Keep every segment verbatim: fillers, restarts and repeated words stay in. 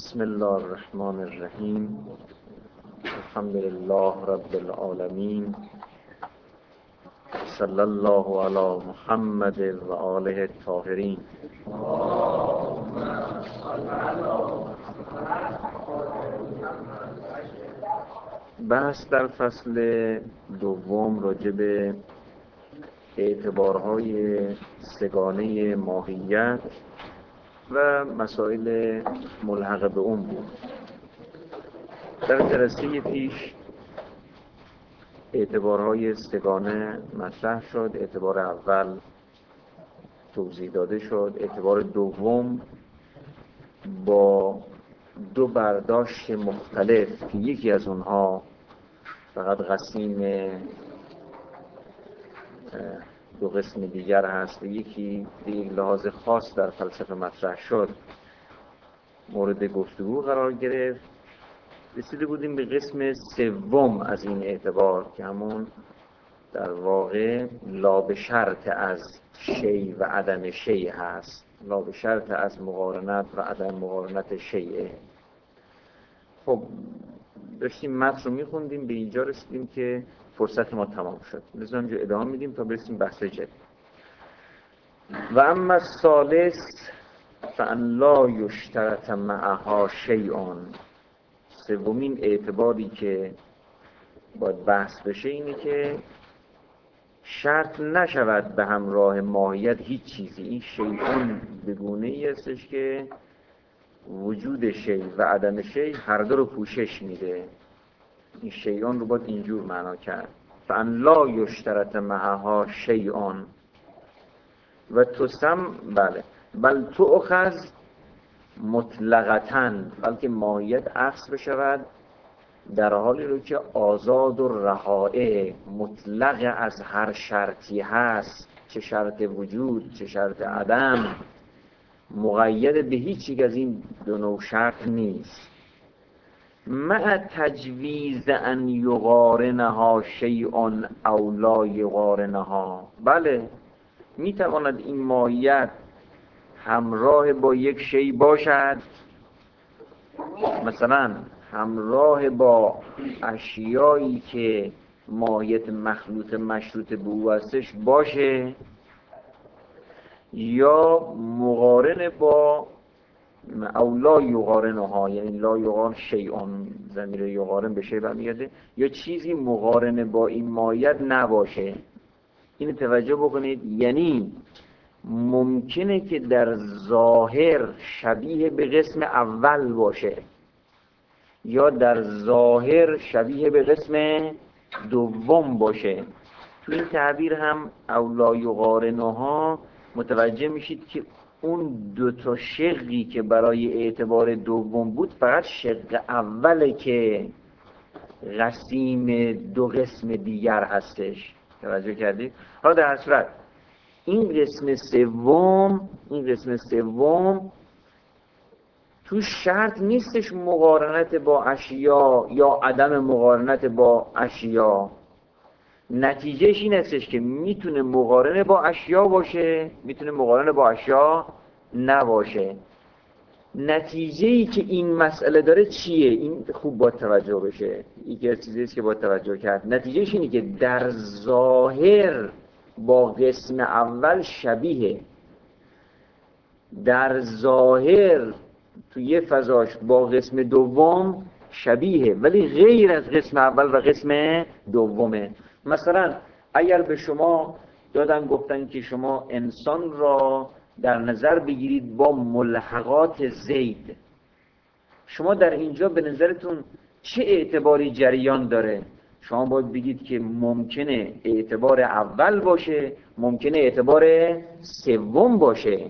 بسم الله الرحمن الرحیم. الحمد لله رب العالمین. صلی الله علی محمد و آله الطاهرین. بحث در فصل دوم راجع به اعتبارهای سگانه ماهیت و مسائل ملحق به اون بود. در جلسه پیش اعتبارهای سگانه مطرح شد. اعتبار اول توضیح داده شد. اعتبار دوم با دو برداشت مختلف که یکی از اونها فقط قسیم دو قسم دیگر هست و یکی به یک لحاظ خاص در فلسفه مطرح شد، مورد گفتگو قرار گرفت. رسیده بودیم به قسم سوم از این اعتبار که همون در واقع لا به شرط از شی و عدم شی هست، لا به شرط از مقارنت و عدم مقارنت شیء. خب داشتیم متن رو میخوندیم، به اینجا رسیدیم که فرصت ما تمام شد. لذا همجا ادامه میدیم تا برسیم بحث جدید. و اما الثالث فان لا یشترط معها شیء. سومین اعتباری که باید بحث بشه اینه که شرط نشود به همراه ماهیت هیچ چیزی. این شیء به گونه‌ای هستش که وجود شیء و عدم شیء هر دو رو پوشش میده. این شیء رو باید اینجور معنا کرد: فان لا یشترط معها شیء و تسم بله بل تؤخذ مطلقتاً، بلکه ماهیت اخذ بشود در حالی رو که آزاد و رهائه، مطلق از هر شرطی هست، چه شرط وجود چه شرط عدم، مقید به هیچ یک از این دو نوع شرط نیست. مع تجویز ان یقارنها شیء او لا یقارنها. بله میتواند این ماهیت همراه با یک شیء باشد، مثلا همراه با اشیایی که ماهیت مخلوط مشروط به او هستش باشه، یا مقارن با او لا یقارنها، یعنی لا یقارن شیء، ضمیر یقارن به شیء برمیگرده، یا چیزی مقارن با این ماهیت نباشه. اینو توجه بکنید، یعنی ممکنه که در ظاهر شبیه به قسم اول باشه یا در ظاهر شبیه به قسم دوم باشه. تو این تعبیر هم او لا یقارنها متوجه میشید که اون دو تا شقی که برای اعتبار دوم بود فقط شق اوله که قسیم دو قسم دیگر هستش. توجه کردید؟ حالا در هر صورت این قسم سوم این قسم سوم تو شرط نیستش مقارنت با اشیا یا عدم مقارنت با اشیا. نتیجهش این هستش که میتونه مقارنه با اشیا باشه، میتونه مقارنه با اشیا نباشه. نتیجه‌ای که این مسئله داره چیه؟ این خوب باید توجه بشه. یکی از چیزایی که باید توجه کرد، نتیجهش اینه که در ظاهر با قسم اول شبیه، در ظاهر تو یه فضاش با قسم دوم شبیه، ولی غیر از قسم اول و قسم دومه. مثلا اگر به شما دادن گفتن که شما انسان را در نظر بگیرید با ملحقات زید، شما در اینجا به نظرتون چه اعتباری جریان داره؟ شما باید بگید که ممکنه اعتبار اول باشه، ممکنه اعتبار سوم باشه.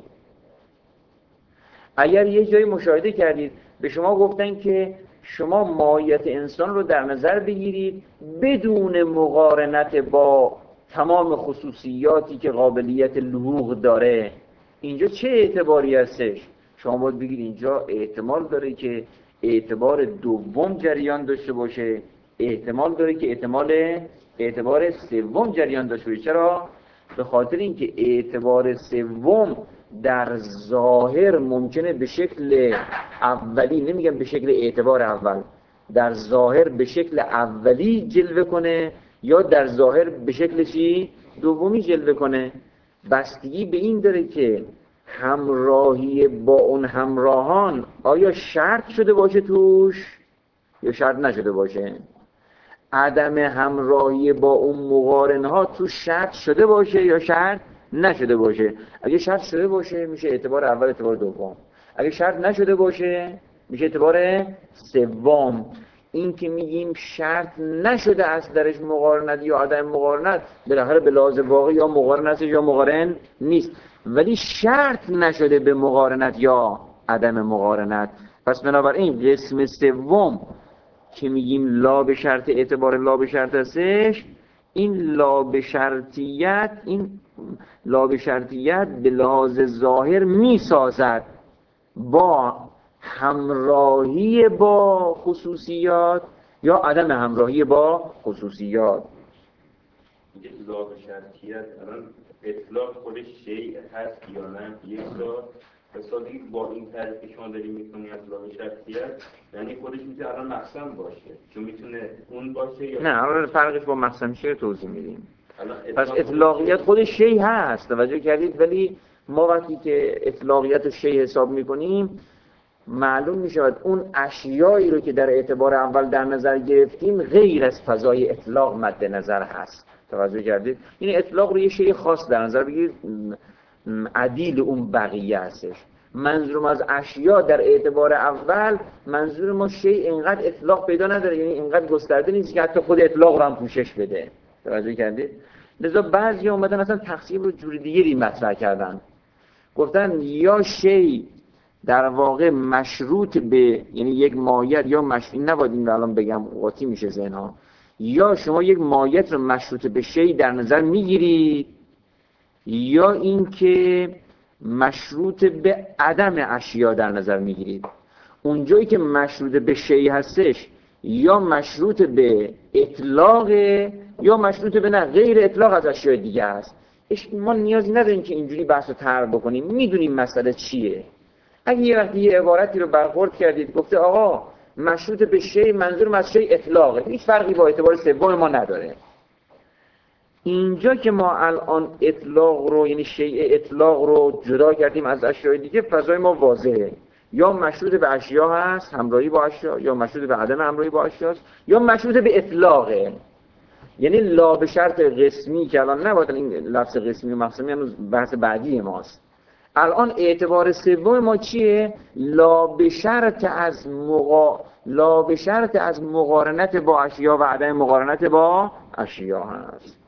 اگر یه جایی مشاهده کردید به شما گفتن که شما ماهیت انسان رو در نظر بگیرید بدون مقارنت با تمام خصوصیاتی که قابلیت لحوق داره، اینجا چه اعتباری هستش؟ شما باید بگید اینجا احتمال داره که اعتبار دوم جریان داشته باشه، احتمال داره که احتمال اعتبار سوم جریان داشته باشه. چرا؟ به خاطر اینکه اعتبار سوم در ظاهر ممکنه به شکل اولی، نمیگم به شکل اعتبار اول، در ظاهر به شکل اولی جلوه کنه یا در ظاهر به شکل چی؟ دومی جلوه کنه. بستگی به این داره که همراهی با اون همراهان آیا شرط شده باشه توش یا شرط نشده باشه. عدم همراهی با اون مقارنها تو شرط شده باشه یا شرط نشده باشه. اگه شرط شده باشه میشه اعتبار اول، اعتبار دوم. اگه شرط نشده باشه میشه اعتبار سوم. این که میگیم شرط نشده از درش مقارنت یا عدم مقارنت، بالاخره به لحاظ واقعی یا مقارن است یا مقارن نیست، ولی شرط نشده به مقارنت یا عدم مقارنت. پس بنابراین قسم سوم که میگیم لا به شرط اعتبار لا به شرط هستش، این لا به شرطیت این لا به شرطیت به لحاظ ظاهر میسازد با همراهی با خصوصیات یا عدم همراهی با خصوصیات. لا به شرطیت الان اطلاق خودش شیء هست یا نه؟ یک تا مثلا با این تعریف که شما داریم میکنی از لا به شرطیت، یعنی خودش میتونه الان مقسم باشه، چون میتونه اون باشه یا نه. الان فرقش با مقسم شیء توضیح میدیم. پس اطلاقیت خودش شیء هست، توجه کردید؟ ولی ما وقتی که اطلاقیت رو شیء حساب میکنیم معلوم میشود اون اشیایی رو که در اعتبار اول در نظر گرفتیم غیر از فضای اطلاق مد نظر هست. توجه کردید؟ یعنی اطلاق رو یه شیء خاص در نظر بگیرید، عدیل اون بقیه هستش. منظورم از اشیا در اعتبار اول، منظور ما شیء اینقدر اطلاق پیدا نداره، یعنی اینقدر گسترده نیست که حتی خود اطلاق رو هم پوشش بده. توجه کردید؟ لذا بعضی اومدن اصلا تقسیم رو جور دیگری مطرح کردن، گفتن یا شیء در واقع مشروط به، یعنی یک مایت یا مشروط، نباید این رو الان بگم قاطی میشه ذهنها، یا شما یک مایت رو مشروط به شیء در نظر میگیرید یا اینکه مشروط به عدم اشیا در نظر میگیرید. اونجایی که مشروط به شیء هستش یا مشروط به اطلاق یا مشروط به نه غیر اطلاق از اشیاء دیگه است. ما نیازی نداریم که اینجوری بحث رو طرح بکنیم، میدونیم مسئله چیه. اگه یه وقتی یه عبارتی رو برخورد کردید گفته آقا مشروط به شیء، منظورم از شیء اطلاقه، هیچ فرقی با اعتبار سوم ما نداره. اینجا که ما الان اطلاق رو، یعنی شیء اطلاق رو جدا کردیم از اشیاء دیگه، فضای ما واضحه. یا مشروط به اشیا هست، همراهی با اشیا، یا مشروط به عدم همراهی با اشیاست، یا مشروط به اطلاقه. یعنی لا به شرط قسمی که الان نباید این لفظ قسمی و مقسمی هنوز بحث بعدی ماست. الان اعتبار سوم ما چیه؟ لا به شرط از مقا... لا به شرط از مقارنت با اشیا و عدم مقارنت با اشیا هست.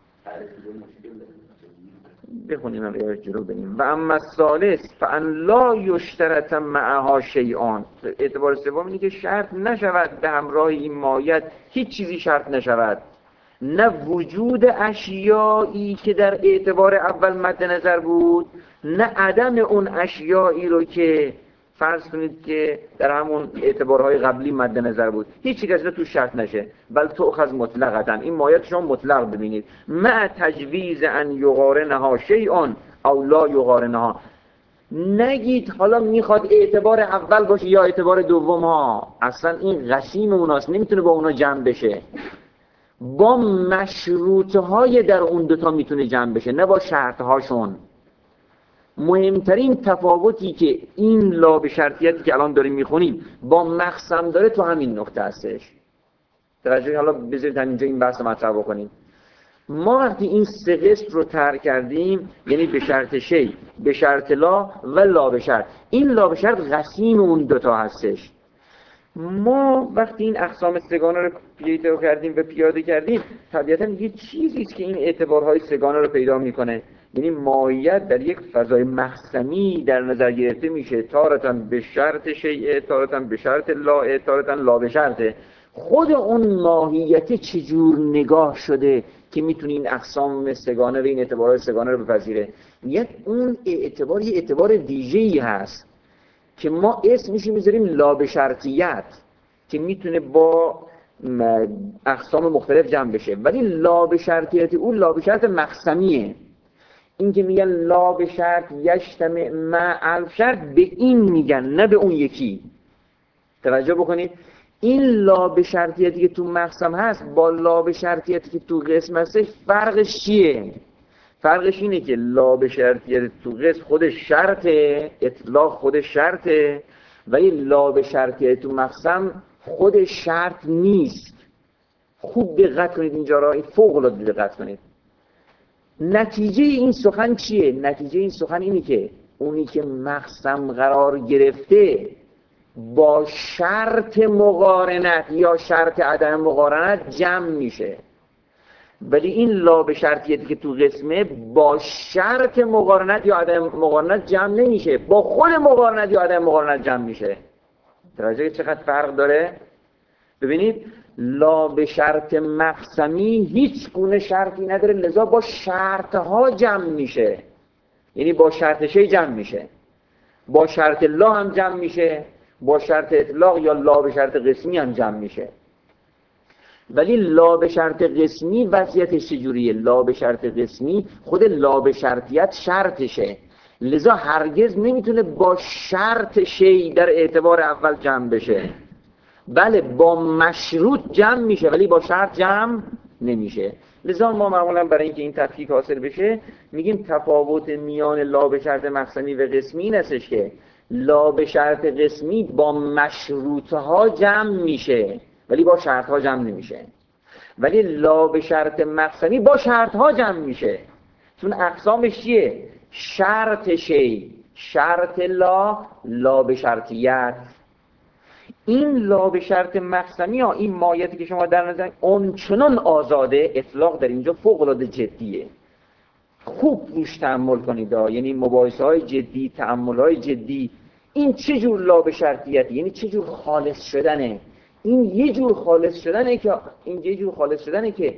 بخونیم الان جلو بریم. و اما الثالث فان لا یشترط معها شیئان، اعتبار سوم اینه که شرط نشود به همراه این مایت هیچ چیزی شرط نشود، نه وجود اشیایی که در اعتبار اول مد نظر بود، نه عدم اون اشیایی رو که فرض کنید که در همون اعتبارهای قبلی مد نظر بود، هیچ چیز تو شرط نشه، بل تؤخذ مطلقاً. این مایت شما مطلق ببینید، مع تجویز ان یقارنها شیئا او لا یقارنها. نگید حالا میخواد اعتبار اول باشه یا اعتبار دوم ها، اصلا این قسیم اوناست، نمیتونه با اونا جمع بشه. با مشروطهای در اون دوتا میتونه جمع بشه، نه با شرطهاشون. مهمترین تفاوتی که این لا به شرطیتی که الان داریم میخونیم با مقسم داره تو همین نقطه هستش. توجه، حالا بذارید همینجا این بحث رو مطرح بکنیم. ما وقتی این سه قسم رو طرح کردیم، یعنی به شرط شیء، به شرط لا و لا به شرط، این لا به شرط قسیم اون دوتا هستش. ما وقتی این اقسام سگانه رو پیدا کردیم و پیاده کردیم، طبیعتاً یه چیزی است که این اعتبارهای سگانه رو پیدا میکنه، یعنی مایت در یک فضای مقسمی در نظر گرفته میشه، تارتاً به شرط شیء، تارتاً به شرط لا، تارتاً لا به شرط. خود اون ماهیت چجور نگاه شده که میتونه این اقسام سگانه و این اعتبارهای سگانه رو بپذیره؟ یعنی اون اعتبار یه اعتبار ویژه‌ای هست که ما اسمش میذاریم لا به شرطیت، که میتونه با اقسام مختلف جمع بشه، ولی لا به شرطیت اون لا به شرط مقسمیه. این که میگن لا به شرط یجتمع مع الف شرط، به این میگن نه به اون یکی. توجه بکنید، این لا به شرطیتی که تو مقسم هست با لا به شرطیتی که تو قسم هستش فرقش چیه؟ فرقش اینه که لا به شرطیت تو قسم خودش شرطه، اطلاق خودش شرطه، ولی لا به شرطیت تو مقسم خودش شرط نیست. خوب دقت کنید اینجا را، این فوق العاده دقت کنید. نتیجه این سخن چیه؟ نتیجه این سخن اینه که اونی که مقسم قرار گرفته با شرط مقارنت یا شرط عدم مقارنت جمع میشه، ولی این لا به شرطیتی که تو قسمه با شرط مقارنت یا عدم مقارنت جمع نمیشه، با خود مقارنت یا عدم مقارنت جمع میشه. توجه چقدر فرق داره؟ ببینید لا به شرط مقسمی هیچ گونه شرطی نداره، لذا با شرطها جمع میشه، یعنی با شرط شی جمع میشه، با شرط لا هم جمع میشه، با شرط اطلاق یا لا به شرط قسمی هم جمع میشه. ولی لا به شرط قسمی وضعیتش چجوریه؟ لا به شرط قسمی خود لا به شرطیت شرطشه، لذا هرگز نمیتونه با شرط شی در اعتبار اول جمع بشه. بله با مشروط جمع میشه ولی با شرط جمع نمیشه. لذا ما معمولا برای اینکه این تفکیک حاصل بشه میگیم تفاوت میان لا به شرط مقسمی و قسمی این هستش که لا به شرط قسمی با مشروطها جمع میشه ولی با شرطها جمع نمیشه، ولی لا به شرط مقسمی با شرطها جمع میشه. چون اقسامش چیه؟ شرط شی، شرط لا، لا به شرطیت. این لا به شرط مقسمی ها، این مایتی که شما در نظر اون چنان آزاده، اطلاق در اینجا فوق العاده جدیه، خوب روش تأمل کنید ها. یعنی مباحثه های جدی، تأمل های جدی، این چه جور لا به شرطیتی، یعنی چه جور خالص شدنه. این یه جور خالص شدنه که این یه جور خالص شدنه که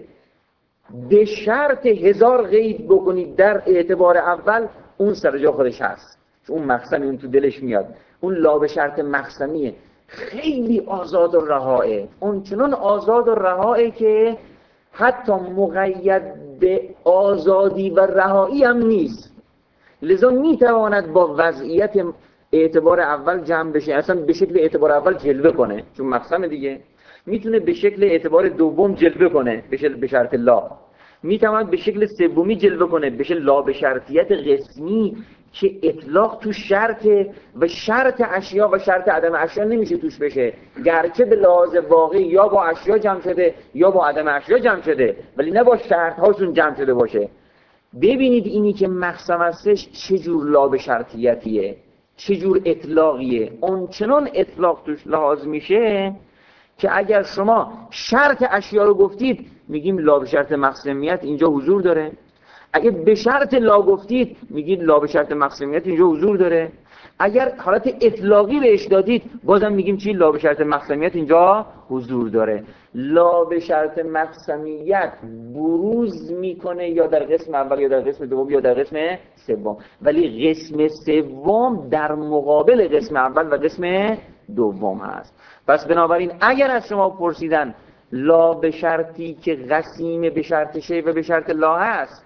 به شرط هزار قید بکنید در اعتبار اول اون سر جا خودش هست، چون اون مقسمی اون تو دلش میاد. اون لا به شرط مقسمیه، خیلی آزاد و رهائه، اون چنان آزاد و رهائه که حتی مقید به آزادی و رهایی هم نیست، لذا میتواند با وضعیت اعتبار اول جمع بشه، اصلا به شکل اعتبار اول جلوه کنه، چون مقسم دیگه. میتونه به شکل اعتبار دوم جلوه کنه به شرط لا، میتواند به شکل سومی جلوه کنه به شکل لا به شرطیت قسمی که اطلاق تو شرط و شرط اشیا و شرط عدم اشیا نمیشه توش بشه، گرچه به لحاظ واقعی یا با اشیا جمع شده یا با عدم اشیا جمع شده، ولی نه با شرط هاشون جمع شده باشه. ببینید اینی که مقسم هستش چجور لا به شرطیتیه، چجور اطلاقیه. اون چنان اطلاق توش لحاظ میشه که اگر شما شرط اشیا رو گفتید میگیم لا به شرط مقسمیت اینجا حضور داره، اگه به شرط لا گفتید میگید لا به شرط مقسمیت اینجا حضور داره، اگر حالت اطلاقی بهش دادید بازم میگیم چی؟ لا به شرط مقسمیت اینجا حضور داره. لا به شرط مقسمیت بروز میکنه یا در قسم اول یا در قسم دوم یا در قسم سوم، ولی قسم سوم در مقابل قسم اول و قسم دوم هست. پس بنابراین اگر از شما پرسیدن لا به شرطی که قسیم به شرط شی و به شرط لا هست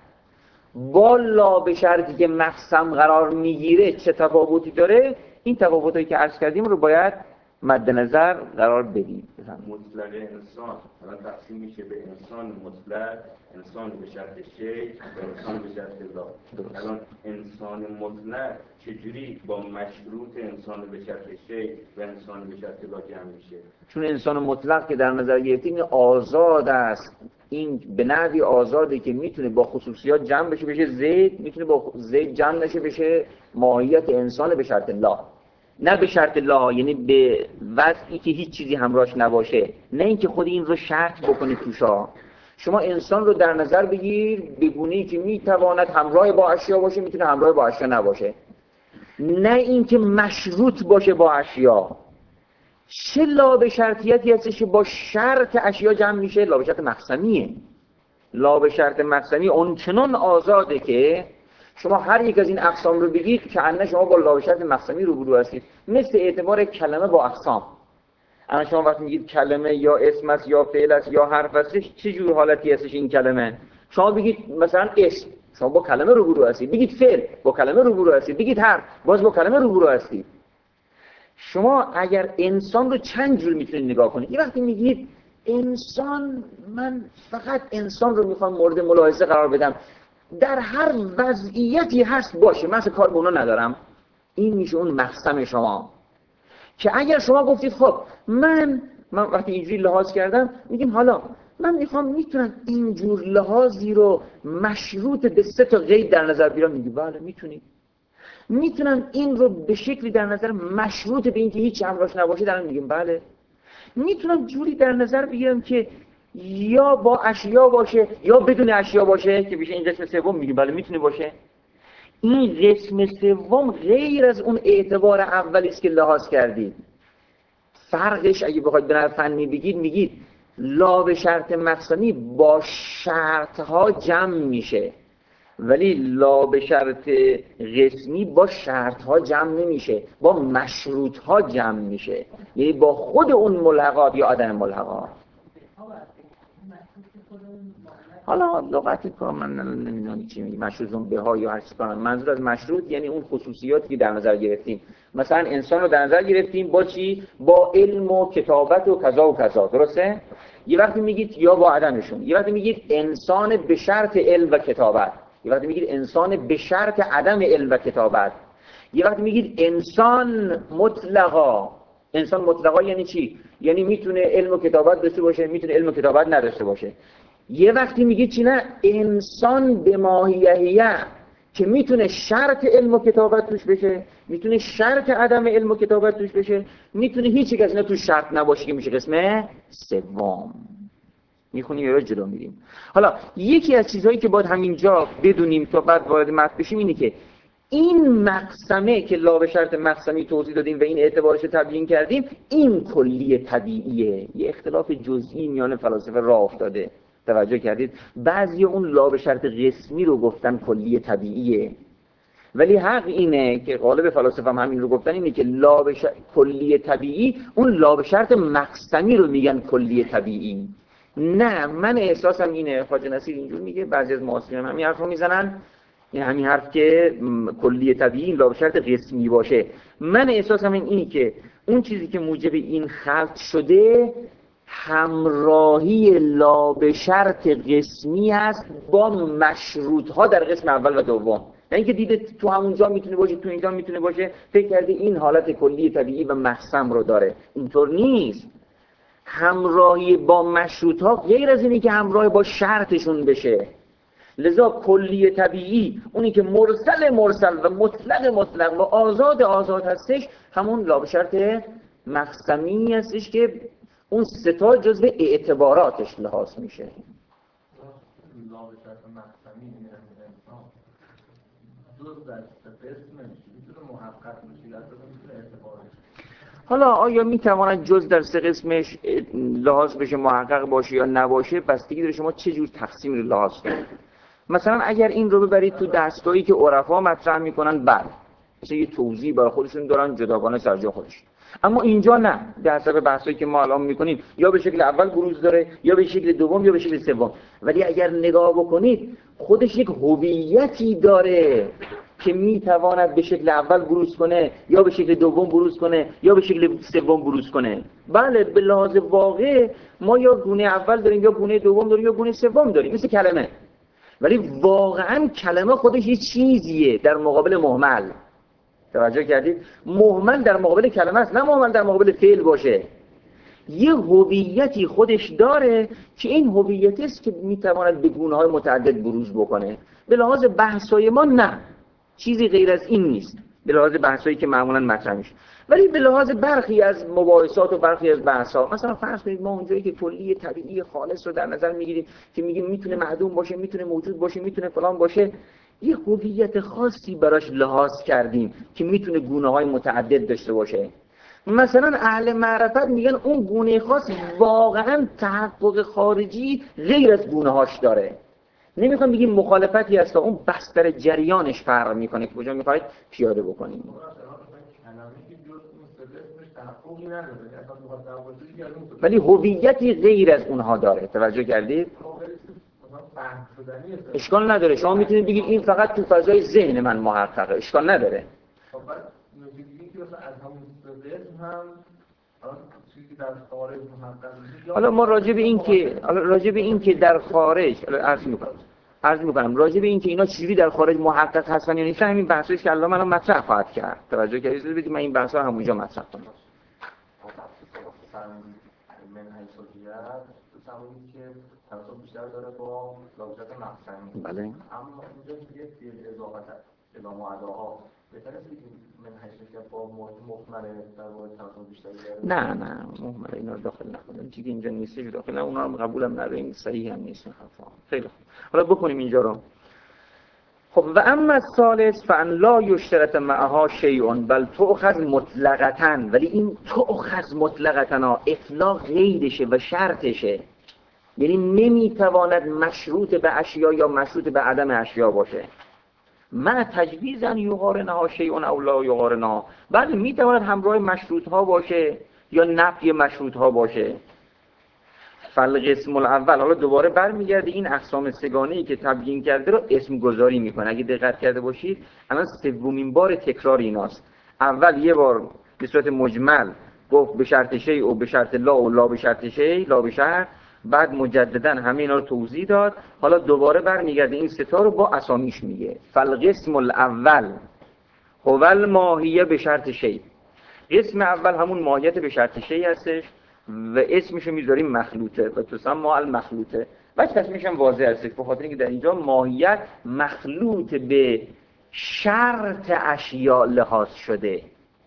با لا به شرطی که مقسم قرار میگیره چه تفاوتی داره، این تفاوتایی که عرض کردیم رو باید مد نظر قرار بدید. مطلق انسان الان تقسیم میشه به انسان مطلق، انسان به شرط شی و انسان به شرط لا. الان انسان مطلق چجوری با مشروط انسان به شرط شی و انسان به شرط لا جمع میشه؟ چون انسان مطلق که در نظر گرفتیم این آزاد است، این به نحوی آزاده که میتونه با خصوصیات جمع بشه بشه زید، میتونه با زید جمع نشه بشه ماهیت انسان به شرط لا، نه به شرط لا، یعنی به وضعی که هیچ چیزی همراهش نباشه، نه اینکه خود این رو شرط بکنی توشا. شما انسان رو در نظر بگیر به گونه‌ای که میتواند همراه با اشیا باشه، میتونه همراه با اشیا نباشه، نه اینکه مشروط باشه با اشیا. چه لا به شرطیتی هستش که با شرط اشیا جمع میشه؟ لا به شرط مقسمیه. لا به شرط مقسمی اون چنان آزاده که شما هر یک از این اقسام رو بگید که انه شما با لا به شرط مقسمی روبرو هستید. مثل اعتبار کلمه با اقسام، انا شما وقتی میگید کلمه یا اسم است یا فعل است یا حرف است، چه جور حالتی هستش این کلمه؟ شما بگید مثلا اسم، شما با کلمه روبرو هستید. بگید فعل، با کلمه روبرو هستید. بگید حرف، باز با کلمه روبرو هستید. شما اگر انسان رو چند جور میتونید نگاه کنید. یه وقتی میگید انسان، من فقط انسان رو میخوام مورد ملاحظه قرار بدم، در هر وضعیتی هست باشه، من اصلا کار به اونا ندارم. این میشه اون مقسم شما، که اگر شما گفتید خب من من وقتی اینجوری لحاظ کردم، میگیم حالا من میخوام، میتونم اینجور لحاظی رو مشروط به سه تا قید در نظر بگیرم. میگی بله میتونید. میتونم این رو به شکلی در نظر مشروط به اینکه هیچ همراهش نباشه در میگیم بله. میتونم جوری در نظر بگیرم که یا با اشیا باشه یا بدون اشیا باشه، که بشه این قسم سوم. میگیم بله میتونه باشه. این قسم سوم غیر از اون اعتبار اولی است که لحاظ کردید. فرقش اگه بخواید به نظر فنی بگید، میگید لا به شرط مقسمی با شرط ها جمع میشه، ولی لا به شرط قسمی با شرط ها جمع نمیشه، با مشروط ها جمع میشه، یعنی با خود اون ملحقات یا عدم ملحقات. حالا لغت کار من نمیدونم چی میگه، مشروط به ها یا هر چیز کنم. منظور از مشروط یعنی اون خصوصیاتی که در نظر گرفتیم. مثلا انسان رو در نظر گرفتیم با چی؟ با علم و کتابت و کذا و کذا، درسته؟ یه وقتی میگید یا با عدمشون، یه وقتی میگید انسان به شرط علم و کتابت، یه وقتی میگید انسان به شرط عدم علم و کتابت، یه وقتی میگید انسان مطلقا. انسان مطلقا یعنی چی؟ یعنی میتونه علم و کتابت داشته باشه، میتونه علم و کتابت نداشته باشه. یه وقتی میگید چی؟ نه، انسان به ماهیهیه، که میتونه شرط علم و کتابت توش بشه، میتونه شرط عدم علم و کتابت توش بشه، میتونه هیچ یک از اینا توش شرط نباشه، که میشه قسم سوم. میخونیم یا جلو میریم. حالا یکی از چیزهایی که باید همینجا بدونیم تا بعد وارد متن بشیم اینه که این مقسمه که لا به شرط مقسمی توضیح دادیم و این اعتبارش رو تبیین کردیم، این کلی طبیعیه. یه اختلاف جزئی میان فلاسفه راه افتاده، توجه کردید؟ بعضی اون لا به شرط قسمی رو گفتن کلی طبیعیه، ولی حق اینه که غالب فلاسفه هم همین رو گفتن، اینه که لا به شرط کلی طبیعی، اون لا به شرط مقسمی رو میگن کلی طبیعی. نه، من احساسم اینه، خواجه نصیر اینجور میگه، بعضی از معاصرین هم همین حرف رو میزنن، این همین حرف که کلی طبیعی لا به شرط قسمی باشه. من احساسم این اینه که اون چیزی که موجب این خلط شده همراهی لا به شرط قسمی است با مشروط ها در قسم اول و دوم. نه اینکه دیده تو همونجا میتونه باشه، تو اینجا میتونه باشه، فکر کرده این حالت کلی طبیعی و مقسم رو داره. اینطور نیست. همراهی با مشروط ها غیر از اینی که همراه با شرطشون بشه. لذا کلی طبیعی، اونی که مرسل مرسل و مطلق مطلق و آزاد آزاد هستش، همون لا به شرط مقسمی هستش که اون ستا جزو اعتباراتش لحاظ میشه. لا به شرط مقسمی جز در قسم میتونه محقق میشه، در میتونه اعتبارش. حالا آیا میتواند جز در سه قسمش لحاظ بشه، محقق باشه یا نباشه؟ بستگی داره شما چه جور تقسیم رو لحاظ کنید. مثلا اگر این رو ببرید تو دستگاهی که عرفا مطرح میکنن، بعد مثلا یه توضیح برای خودشون دارن جداگانه سر جای خودش، اما اینجا نه، به حسب بحثایی که ما الان میکنیم یا به شکل اول بروز داره یا به شکل دوم یا به شکل سوم. ولی اگر نگاه بکنید خودش یک هویتی داره که میتواند به شکل اول بروز کنه یا به شکل دوم بروز کنه یا به شکل سوم بروز کنه. بله، به لحاظ واقع ما یا گونه اول داریم یا گونه دوم داریم یا گونه سوم داریم، مثل کلمه. ولی واقعا کلمه خودش یه چیزیه در مقابل مهمل. توجه کردید؟ مهمل در مقابل کلمه است، نه مهمل در مقابل فعل باشه. یه هویتی خودش داره که این هویتی است که میتواند به گونه‌های متعدد بروز بکنه. به لحاظ بحث‌های ما نه، چیزی غیر از این نیست، به لحاظ بحثایی که معمولا مطرح میشه. ولی به لحاظ برخی از مباحثات و برخی از بحث‌ها، مثلا فرض کنید ما اونجایی که کلی طبیعی خالص رو در نظر میگیریم که میگیم میتونه معدوم باشه، میتونه موجود باشه، میتونه فلان باشه، یه هویت خاصی براش لحاظ کردیم که میتونه گونه‌های متعدد داشته باشه. مثلا اهل معرفت میگن اون گونه خاص واقعا تحقق خارجی غیر از گونه‌هاش داره. نمیخوام بگیم مخالفتی هست، اون بستر جریانش فرق میکنه که کجا میخواید پیاده بکنیم. ولی هویتی غیر از اونها داره. توجه کردید؟ فهم شدنیه. اشکال نداره، شما میتونید بگید این فقط تو فضای ذهن من محققه، اشکال نداره. خب بعد میگید که مثلا از همون ذهن هم چیزی در خارج محقق میشه. حالا ما راجع به این که حالا راجع به این که در خارج عرض میکنم عرض میکنم راجع به این که اینا چجوری در خارج محقق هستن یا نیستن، همین بحثش که الله منو مطرح خواهد کرد. توجه کردید؟ ببینید من این بحثا همونجا مطرح کنم. منهج صوفیت زمانی که تناسب بیشتر داره با لابجات مقصدی. بله. اما اینجا یک اضافه الی معداها بهتره که منهج که با مخمر در واقع تناسب بیشتری داره. نه نه مهمل اینا رو داخل نکنیم، چیزی اینجا نیست داخل نه، اونا رو قبولم نداریم، صحیح هم نیست. خیلی خوب، حالا بکنیم اینجا رو. خب و اما الثالث فان لا یشترط معها شیء بل تؤخذ مطلقاً، ولی این تؤخذ مطلقاً اطلاق قیدشه و شرطشه، یعنی نمیتواند مشروط به اشیا یا مشروط به عدم اشیا باشه. ما تجویزا یقارنها شیء او لا یقارنها، بله میتواند همراه مشروط ها باشه یا نفی مشروط ها باشه. فالقسم الاول، حالا دوباره برمیگرده این اقسام سگانه‌ای که تبیین کرده رو اسم گذاری میکنه. اگه دقت کرده باشید الان سومین بار تکرار ایناست. اول یه بار به صورت مجمل گفت به شرط شیء و به شرط لا و لا به شرط شیء لا به شرط، بعد مجددا همه اینا رو توضیح داد. حالا دوباره برمیگرده این سه تا رو با اسامیش میگه. فالقسم الاول هو الماهیه به شرط شیء، قسم اول همون ماهیت به شرط شیء هستش و اسمشو میذاریم مخلوطه و تسمى المخلوطه. بعد تصمیمش هم واضح هست به خاطر اینکه در اینجا ماهیت مخلوط به شرط اشیاء لحاظ شده.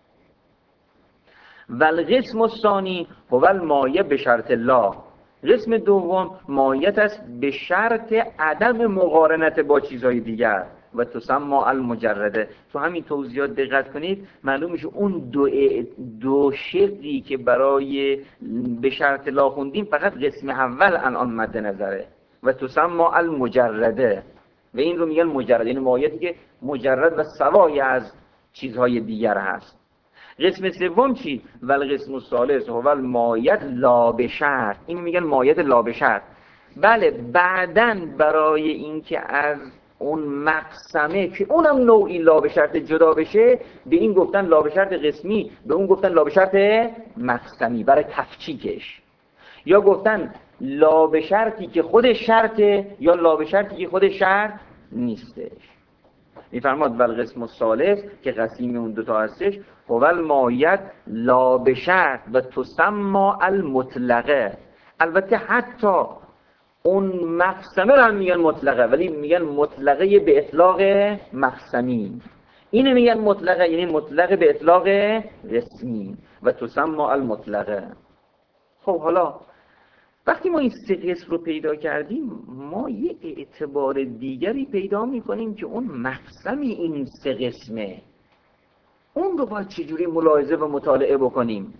و القسم الثانی هو الماهیه به شرط لا، قسم دوم ماهیت است به شرط عدم مقارنت با چیزهای دیگر و تسمى المجرده. تو همین توضیحات دقت کنید معلوم میشه اون دو دو شقی که برای به شرط لا خوندیم فقط قسم اول الان مد نظره و تسمى المجرده، و این رو میگن مجرد، یعنی ماهیتی که مجرد و سوای از چیزهای دیگر هست. قسم سوم چی؟ ول قسم الثالث هو الماهیت لا به شرط، این میگن ماهیت لا به شرط. بله بعدن برای اینکه از اون مقسمه که اونم نوعی لا به شرط جدا بشه به این گفتن لا به شرط قسمی، به اون گفتن لا به شرط مقسمی برای تفکیکش، یا گفتن لا به شرطی که خودش شرطه یا لا به شرطی که خودش شرط نیستش. میفرماد ول قسم الثالث که قسیم اون دوتا هستش هو الماهیت لا به شرط و تسمى المطلقه. البته حتی اون مقسمه رو هم میگن مطلقه، ولی میگن مطلقه به اطلاق مقسمی. اینو میگن مطلقه، یعنی مطلقه به اطلاق قسمی و تسمى المطلقه. خب حالا وقتی ما این سه قسم رو پیدا کردیم ما یه اعتبار دیگری پیدا میکنیم که اون مقسمی این سه قسمه، اون رو باید چجوری ملاحظه و مطالعه بکنیم.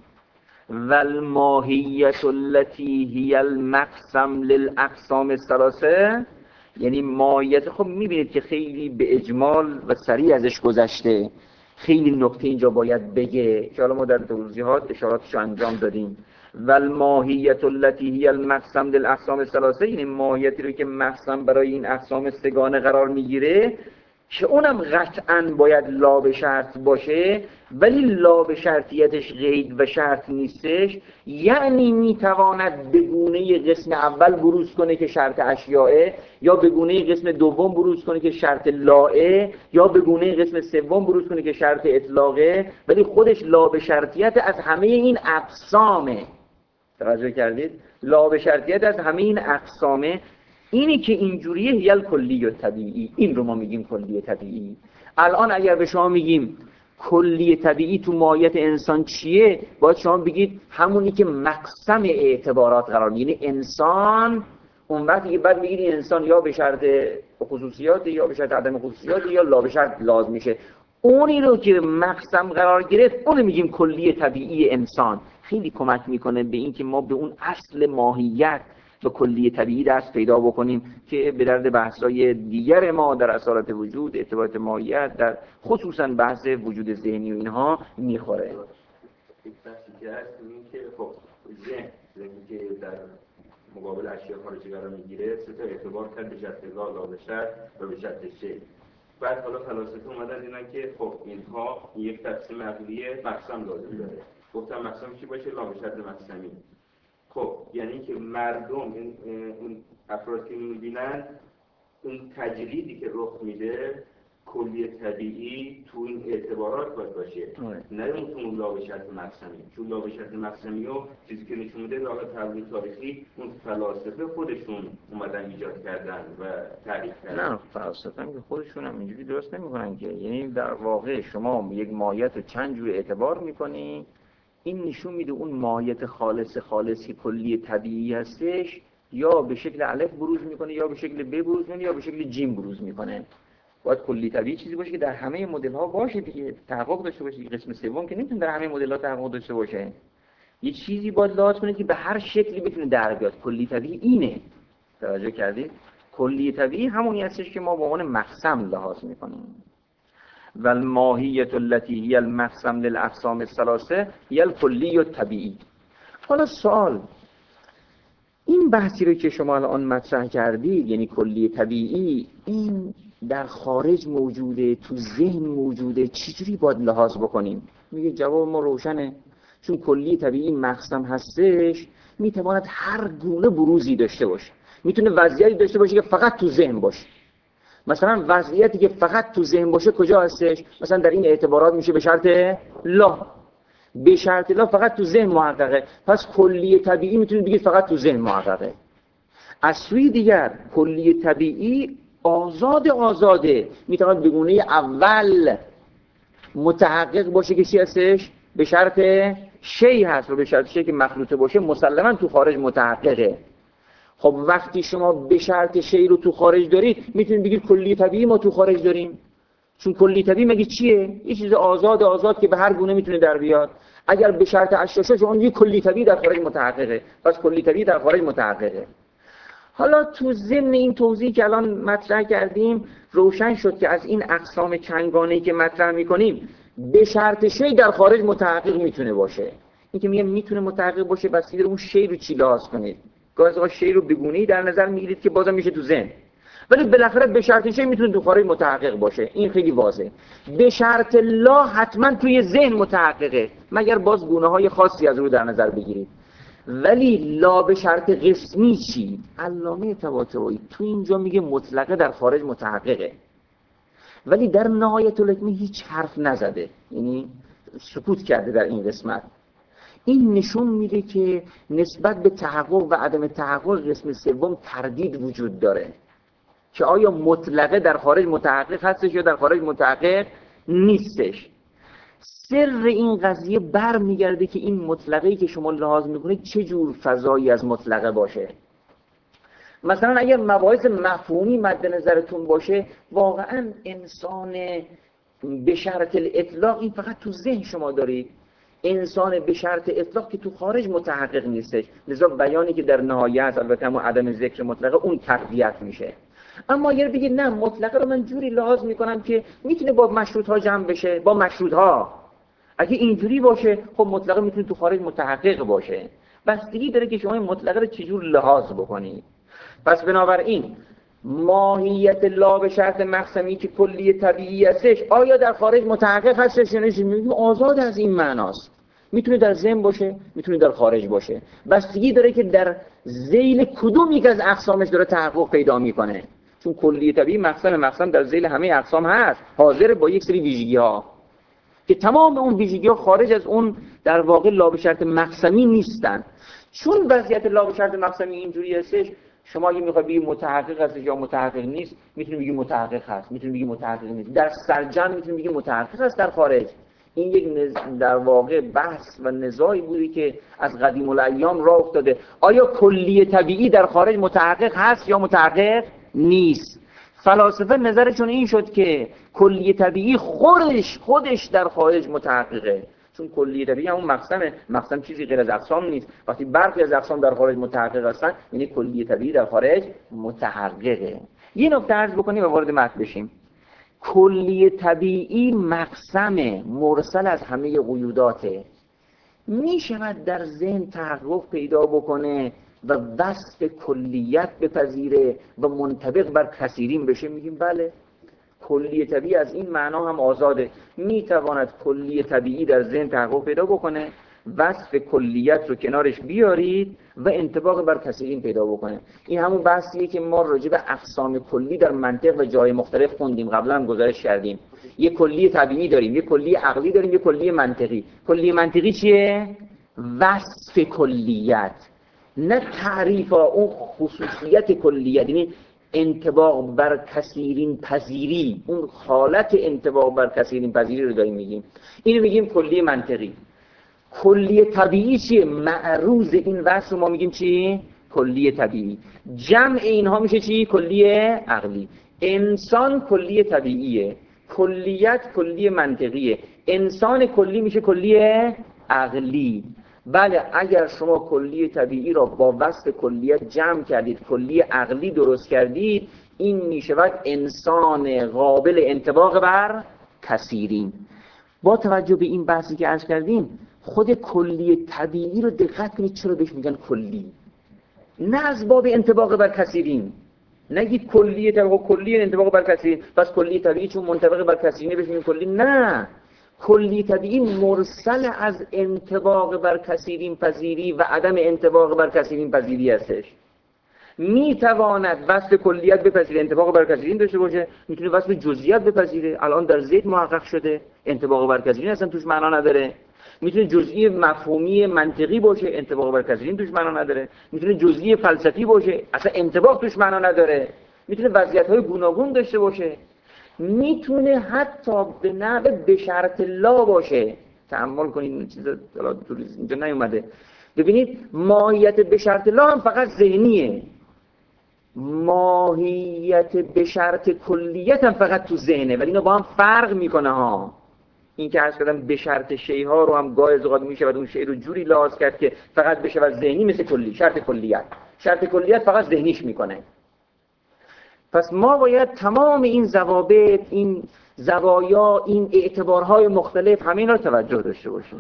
والماهیت التي هی المقسم للاقسام الثلاثه، یعنی ماهیت. خب میبینید که خیلی به اجمال و سریع ازش گذشته، خیلی نکته اینجا باید بگه که حالا ما در توضیحات اشاراتش رو انجام دادیم. والماهیت التي هی المقسم للاقسام الثلاثه، یعنی ماهیتی رو که مقسم برای این اقسام سگانه قرار میگیره که اونم قطعاً باید لا به شرط باشه، ولی لا به شرطیتش قید و شرط نیستش، یعنی میتواند به گونه قسم اول بروز کنه که شرط اشیاءه، یا به گونه قسم دوم بروز کنه که شرط لائه، یا به گونه قسم سوم بروز کنه که شرط اطلاقه، ولی خودش لا به شرطیت از همه این اقسامه. توجه کردید؟ لا به شرطیت از همه این اقسامه. اینی که اینجوریه هیل کلی و طبیعی، این رو ما میگیم کلی طبیعی. الان اگر به شما میگیم کلی طبیعی تو ماهیت انسان چیه، باید شما بگید همونی که مقسم اعتبارات قرار میگیره انسان. اون وقتی که بعد میگید انسان یا به شرط خصوصیات یا به شرط عدم خصوصیات یا لا به شرط لازم میشه، اونی رو که مقسم قرار گرفت اون رو میگیم کلی طبیعی انسان. خیلی کمک میکنه به این که ما به اون اصل ماهیت و کلی طبیعی دست پیدا بکنیم که به درد بحث‌های دیگر ما در اصالت وجود، ارتباط ماهیت، در خصوصا بحث وجود ذهنی و اینها میخوره. یک بحثی که هست این که خب ذهن ذهنی که در مقابل اشیاء خارجی قرار میگیره سه تا اعتبار کرد به شرط لا لا به شرط و به شرط شی. بعد حالا فلاسفه اومدن دیدن که خب اینها یک تقسیم عقلی مقسم لازم داره. گفتم مقسم چی باشه؟ لا به شرط مقسمی. خب یعنی که مردم این اون افرادی که میبینن اون تجریدی که رخ میده کلی طبیعی تو این اعتبارات باید باشه، نه اون تو اون لا به شرط مقسمی. چون لا به شرط مقسمی و چیزی که نشون میده لا تحول تاریخی اون فلاسفه خودشون اومدن ایجاد کردن و تعریف کردن. نه فلاسفه هم که خودشون هم اینجوری درست نمیکنن که، یعنی در واقع شما یک ماهیت رو چند جور اعتبار میکنی، این نشون میده اون ماهیت خالص خالصی کلی طبیعی هستش یا به شکل الف بروز میکنه یا به شکل ب بروز میکنه یا به شکل جیم بروز میکنه. باید کلی طبیعی چیزی باشه که در همه مدل ها باشه دیگه، تحقق داشته باشه. قسم سوم که نمیتونه در همه مدل ها تحقق داشته باشه. یه چیزی باید لحاظ کنه که به هر شکلی بتونه در بیاد. کلی طبیعی اینه. توجه کردید؟ کلی طبیعی همونی هستش که ما به عنوان مقسم لحاظ میکنیم. و الماهیت التي هي المقسم للاقسام الثلاثه هي الکلی الطبیعی. حالا سوال، این بحثی رو که شما الان مطرح کردید، یعنی کلی طبیعی، این در خارج موجوده، تو ذهن موجوده، چجوری باید لحاظ بکنیم؟ میگه جواب ما روشنه، چون کلی طبیعی مقسم هستش میتواند هر گونه بروزی داشته باشه. میتونه وضعیتی داشته باشه که فقط تو ذهن باشه. مثلا وضعیتی که فقط تو ذهن باشه کجا هستش؟ مثلا در این اعتبارات میشه به شرط لا. به شرط لا فقط تو ذهن محققه. پس کلی طبیعی میتونید بگید فقط تو ذهن محققه. از سوی دیگر کلی طبیعی آزاد آزاده میتواند به گونه اول متحقق باشه که چی هستش؟ به شرط شی هست و به شرط شی که مخلوطه باشه مسلما تو خارج متحققه. خب وقتی شما به شرط شی رو تو خارج دارید میتونید بگید کلی طبیعی ما تو خارج داریم. چون کلی طبیعی مگه چیه؟ یه چیز آزاد آزاد که به هر گونه میتونه در بیاد. اگر به شرط اشاشش اون یه کلی طبیعی در خارج متحققه، پس کلی طبیعی در خارج متحققه. حالا تو ضمن این توضیحی که الان مطرح کردیم روشن شد که از این اقسام چندگانه‌ای که مطرح می‌کنیم به شرط شی در خارج متحقق میتونه باشه. این که میگم میتونه متحقق باشه بسیار اون شی رو چی لحاظ کنید. گاهی اوقات شی رو به گونه‌ای در نظر میگیرید که بازم میشه تو ذهن، ولی بالاخره به شرط شی میتونه تو خارج متحقق باشه. این خیلی واضحه. به شرط لا حتما توی ذهن متحققه، مگر باز گونه‌های خاصی از رو در نظر بگیرید. ولی لا به شرط قسمی چی؟ علامه طباطبایی تو اینجا میگه مطلقه در خارج متحققه، ولی در نهایت الحکمه هیچ حرف نزده، یعنی سکوت کرده در این قسمت. این نشون میده که نسبت به تحقق و عدم تحقق قسم سوم تردید وجود داره که آیا مطلقه در خارج متحقق هستش یا در خارج متحقق نیستش. سر این قضیه بر میگرده که این مطلقه‌ای که شما لحاظ میکنید چه جور فضایی از مطلقه باشه. مثلا اگر مباحث مفهومی مد نظرتون باشه، واقعا انسان به شرط الاطلاق این فقط تو ذهن شما دارید. انسان به شرط اطلاق که تو خارج متحقق نیستش، لذا بیانی که در نهایت البته اما عدم ذکر مطلقه اون تقویت میشه. اما اگر بگید نه مطلقه رو من جوری لحاظ میکنم که میتونه با مشروط ها جمع بشه، با مشروط ها، اگه اینجوری باشه خب مطلقه میتونه تو خارج متحقق باشه. بستگی داره که شما این مطلقه رو چجور لحاظ بکنید. پس بنابراین ماهیت لا به شرط مقسمی که کلی طبیعی هستش آیا در خارج متحقق هستش یا نیست؟ میگیم آزاد از این معناست. میتونه در ذهن باشه، میتونه در خارج باشه. بستگی داره که در ذیل کدوم یک از اقسامش داره تحقق پیدا میکنه. چون کلی طبیعی مقسم مقسم در ذیل همه اقسام هست، حاضر با یک سری ویژگی ها که تمام اون ویژگی ها خارج از اون در واقع لا به شرط مقسمی نیستن. چون وضعیت لا به شرط مقسمی اینجوری هستش، شما اگه میخوای بگی متحقق هست یا متحقق نیست، میتونی بگی متحقق هست، میتونی بگی متحقق نیست. در سرجم میتونی بگی متحقق هست در خارج. این یک نز... در واقع بحث و نزاعی بودی که از قدیم الایام راه افتاده. آیا کلی طبیعی در خارج متحقق هست یا متحقق نیست؟ فلاسفه نظرشون این شد که کلی طبیعی خودش خودش در خارج متحققه، چون کلی طبیعی همون مقسمه. مقسم چیزی غیر از اقسام نیست. وقتی برخی از اقسام در خارج متحقق هستن، یعنی کلی طبیعی در خارج متحققه. یه نکته عرض بکنیم و وارد متن بشیم. کلی طبیعی مقسم مرسل از همه قیوداته. می شود در ذهن تحقق پیدا بکنه و وصف کلیت بپذیره و منطبق بر کثیرین بشه، میگیم بله کلی طبیعی از این معنا هم آزاده، میتواند کلی طبیعی در ذهن تحقق پیدا بکنه، وصف کلیت رو کنارش بیارید و انطباق بر کثیرین پیدا بکنه. این همون بحثیه که ما راجع به اقسام کلی در منطق و جای مختلف خوندیم، قبلا هم گزارش کردیم. یه کلی طبیعی داریم، یه کلی عقلی داریم، یه کلی منطقی. کلی منطقی چیه؟ وصف کلیت، نه تعریف اون خصوصیت کلیت، یعنی انطباق بر کثیرین پذیری، اون حالت انطباق بر کثیرین پذیری رو داریم میگیم. اینو میگیم کلی منطقی. کلی طبیعی چیه؟ معروض این وصف رو ما میگیم چی؟ کلی طبیعی. جمع اینها میشه چی؟ کلی عقلی. انسان کلی طبیعیه، کلیت کلی منطقیه، انسان کلی میشه کلی عقلی. بله اگر شما کلی طبیعی را با وصف کلیت جمع کردید، کلی عقلی درست کردید، این میشود انسان قابل انطباق بر کثیرین. با توجه به این بحثی که عرض کردیم، خود کلی طبیعی رو دقت کنید چرا بهش میگن کلی، نه از باب انطباق بر کثیرین. نگید کلی طبیعی کلی انطباق بر کثیرین، پس کلی طبیعی چون منطبق بر کثیرین بهش میگن کلی. نه، کلی طبیعی مرسل از انطباق بر کثیرین پذیری و عدم انطباق بر کثیرین پذیری هستش. میتواند وصف کلیت بپذیره، انطباق بر کثیرین داشته باشه، میتونه وصف جزئیات بپذیره. الان در زید محقق شده، انطباق بر کثیرین اصلا توش معنا نداره. میتونه جزئی مفهومی منطقی باشه، انطباق بر کثیرین توش معنا نداره. میتونه جزئی فلسفی باشه، اصلا انطباق توش معنا نداره. میتونه وضعیت‌های گوناگون داشته باشه. میتونه حتی به نحو به شرط لا باشه. تأمل کنید این چیزا تو اینجا نیومده. ببینید ماهیت به شرط لا هم فقط ذهنیه، ماهیت به شرط کلیت هم فقط تو ذهنه، ولی اینا با هم فرق میکنه ها. این که عرض کردم به شرط شیء ها رو هم گاهی از اوقات میشه و اون شیء رو جوری لحاظ کرد که فقط بشه و ذهنی، مثل کلی شرط کلیت. شرط کلیت فقط ذهنیش میکنه. پس ما باید تمام این ضوابط، این زوایا، این اعتبارهای مختلف همه اینا رو توجه داشته باشیم.